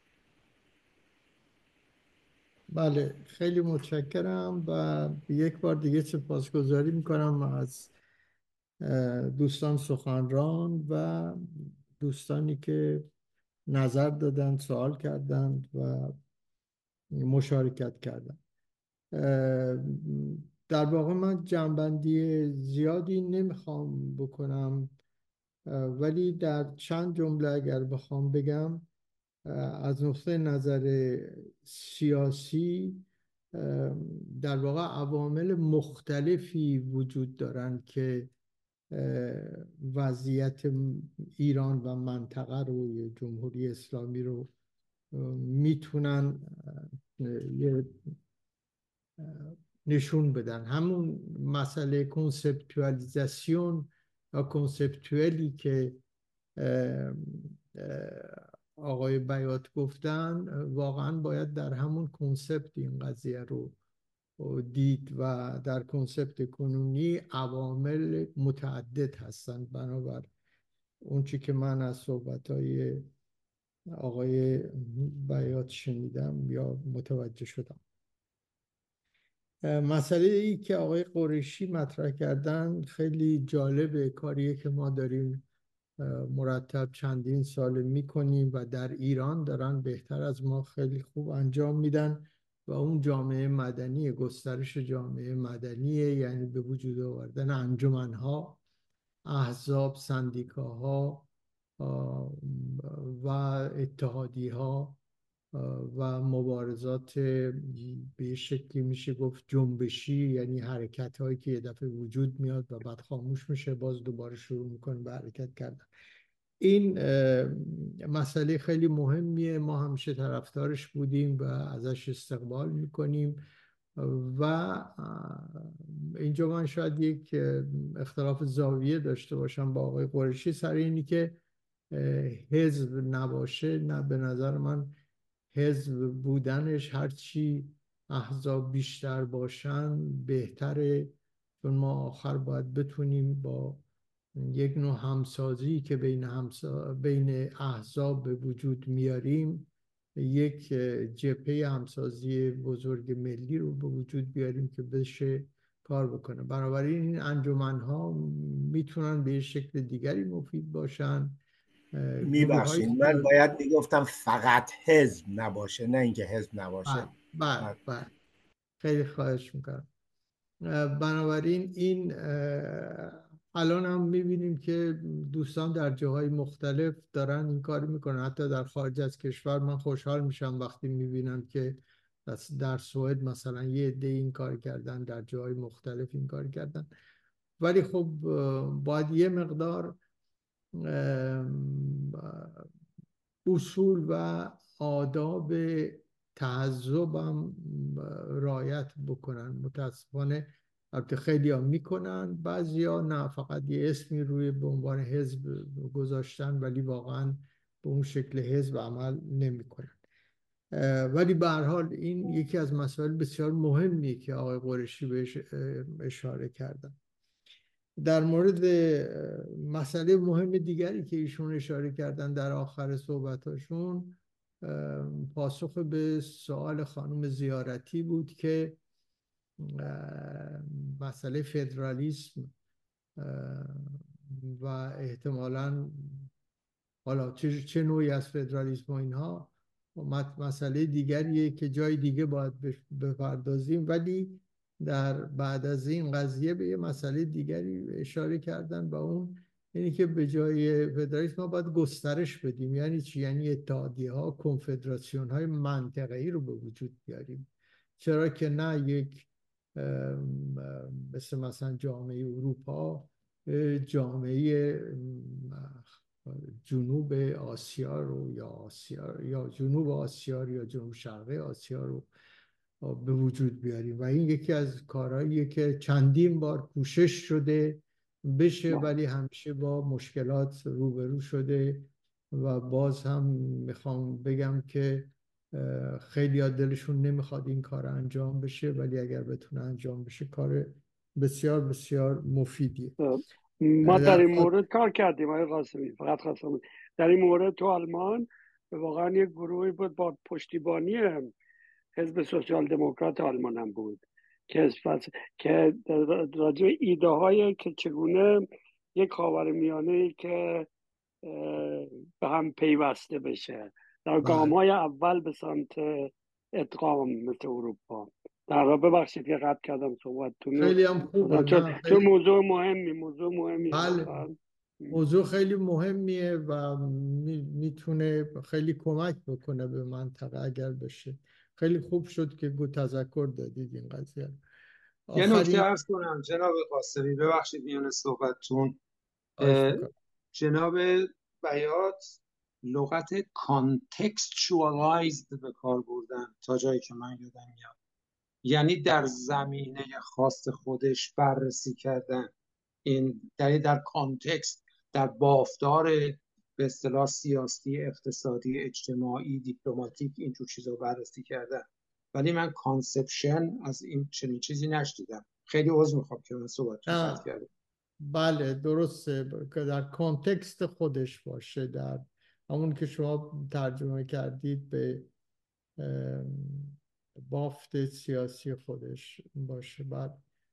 بله، خیلی متشکرم و یک بار دیگه سپاسگزاری میکنم از دوستان سخنران و دوستانی که نظر دادن، سوال کردند و مشارکت کردند. در واقع من جنبندی زیادی نمیخوام بکنم، ولی در چند جمله اگر بخوام بگم، از نقطه نظر سیاسی در واقع عوامل مختلفی وجود دارند که وضعیت ایران و منطقه رو، جمهوری اسلامی رو میتونن نشون بدن. همون مسئله کنسپتوالیزاسیون یا کنسپتوالی که آقای بیات گفتن، واقعا باید در همون کنسپت این قضیه رو دید و در کنسپت کنونی عوامل متعدد هستند. بنابر اون چی که من از صحبتهای آقای بیات شنیدم یا متوجه شدم. مسئله ای که آقای قریشی مطرح کردن خیلی جالبه، کاریه که ما داریم مرتب چندین سال میکنیم و در ایران دارن بهتر از ما خیلی خوب انجام میدن و اون جامعه مدنی، گسترش جامعه مدنیه، یعنی به وجود آوردن انجمنها، احزاب، سندیکاها و اتحادیها و مبارزات به شکلی میشه گفت جنبشی، یعنی حرکت هایی که یه دفعه وجود میاد و بعد خاموش میشه، باز دوباره شروع میکنه به حرکت کردن. این مسئله خیلی مهمیه، ما همیشه طرفدارش بودیم و ازش استقبال میکنیم. و اینجا من شاید یک اختلاف زاویه داشته باشم با آقای قریشی سر اینی که حزب نباشه. نه، به نظر من حزب بودنش هرچی احزاب بیشتر باشن بهتره، چون ما آخر باید بتونیم با یک نوع همسازی که بین, همسا... بین احزاب به وجود میاریم یک جبهه همسازی بزرگ ملی رو به وجود بیاریم که بشه کار بکنه. بنابراین این انجمنها میتونن به شکل دیگری مفید باشن. میبخشین، من باید میگفتم فقط حزب نباشه، نه اینکه حزب نباشه. بله بله، خیلی خواهش میکنم. بنابراین این الان هم میبینیم که دوستان در جاهای مختلف دارن این کار میکنن، حتی در خارج از کشور. من خوشحال میشم وقتی میبینم که در سوئد مثلا یه عده این کار کردن، در جاهای مختلف این کار کردن. ولی خب باید یه مقدار اصول و آداب تهذب هم رعایت بکنن. متاسفانه البته خیلی ها میکنن، بعضی ها نه، فقط یه اسمی روی به عنوان حزب گذاشتن ولی واقعا به اون شکل حزب عمل نمیکنن. ولی به هر حال این یکی از مسائل بسیار مهمیه که آقای قریشی بهش اشاره کردن. در مورد مسئله مهم دیگری که ایشون اشاره کردن در آخر صحبتاشون، پاسخ به سوال خانم زیارتی بود که مسئله فدرالیسم و احتمالاً حالا چه, چه نوعی از فدرالیسم و اینها مسئله دیگریه که جای دیگه باید بپردازیم. ولی در بعد از این قضیه به یه مسئله دیگری اشاره کردن و اون اینی که به جای فدرالیسم ما باید گسترش بدیم. یعنی چی؟ یعنی اتحادیه ها، کنفدراسیون های منطقه‌ای رو به وجود بیاریم. چرا که نه یک مثل مثلا جامعه اروپا، جامعه جنوب آسیا رو یا آسیا یا جنوب آسیا یا جنوب شرقی آسیا رو به وجود بیاریم. و این یکی از کارهاییه که چندین بار کوشش شده بشه ولی همیشه با مشکلات روبرو شده. و باز هم میخوام بگم که خیلی ها دلشون نمیخواد این کار انجام بشه، ولی اگر بتونه انجام بشه کار بسیار بسیار مفیدیه. ما در این مورد کار کردیم آقای قاسمی. فقط خواستم در این مورد تو آلمان واقعا یک گروهی بود با پشتیبانی حزب سوسیال دموکرات آلمان هم بود که که راجع به ایده های که چگونه یک خاورمیانه که به هم پیوسته بشه در گام های اول به سمت ادغام مثل اروپا. در را ببخشید که قطع کردم صحبتتون. خیلی هم خوبه، چون, چون موضوع مهمی موضوع مهمی بله. موضوع خیلی مهمیه و میتونه خیلی کمک بکنه به منطقه اگر بشه. خیلی خوب شد که گو تذکر دادید این قضیه. یه نکته عرض کنم جناب قاسمی، ببخشید میان صحبتتون. جناب بیات لغت کانتکستچوالایزد به کار بردن تا جایی که من یادم میاد، یعنی در زمینه خاص خودش بررسی کردن. این در در کانتکست، در بافتار به اصطلاح سیاسی، اقتصادی، اجتماعی، دیپلماتیک، اینجور چیزا بررسی کردن. ولی من کانسپشن از این چنین چیزی نشدیدم. خیلی عذر میخوام که من صحبتتون قطع کردم. بله درسته که در کانتکست خودش باشه، در همون که شما ترجمه کردید به بافت سیاسی خودش باشه. بعد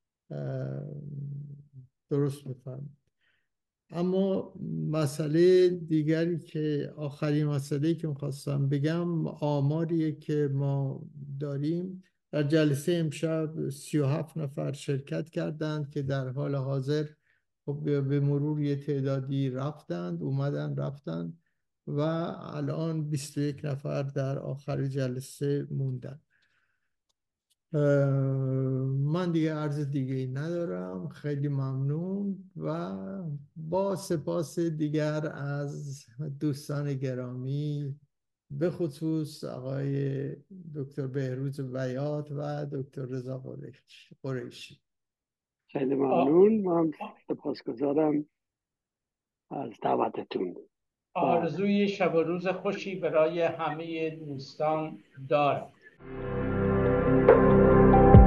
درست میفهم. اما مسئله دیگری که آخرین مسئله که میخواستم بگم آماریه که ما داریم. در جلسه امشب سی و هفت نفر شرکت کردند که در حال حاضر به مرور یه تعدادی رفتند، اومدن رفتند و الان بیست و یک نفر در آخر جلسه موندن. من دیگه عرض دیگه ای ندارم. خیلی ممنون و با سپاس دیگر از دوستان گرامی، به خصوص آقای دکتر بهروز بیات و دکتر رضا قریشی. خیلی ممنون. من سپاسگزارم از دعوتتون. آرزوی شب و روز خوشی برای همه دوستان دارم.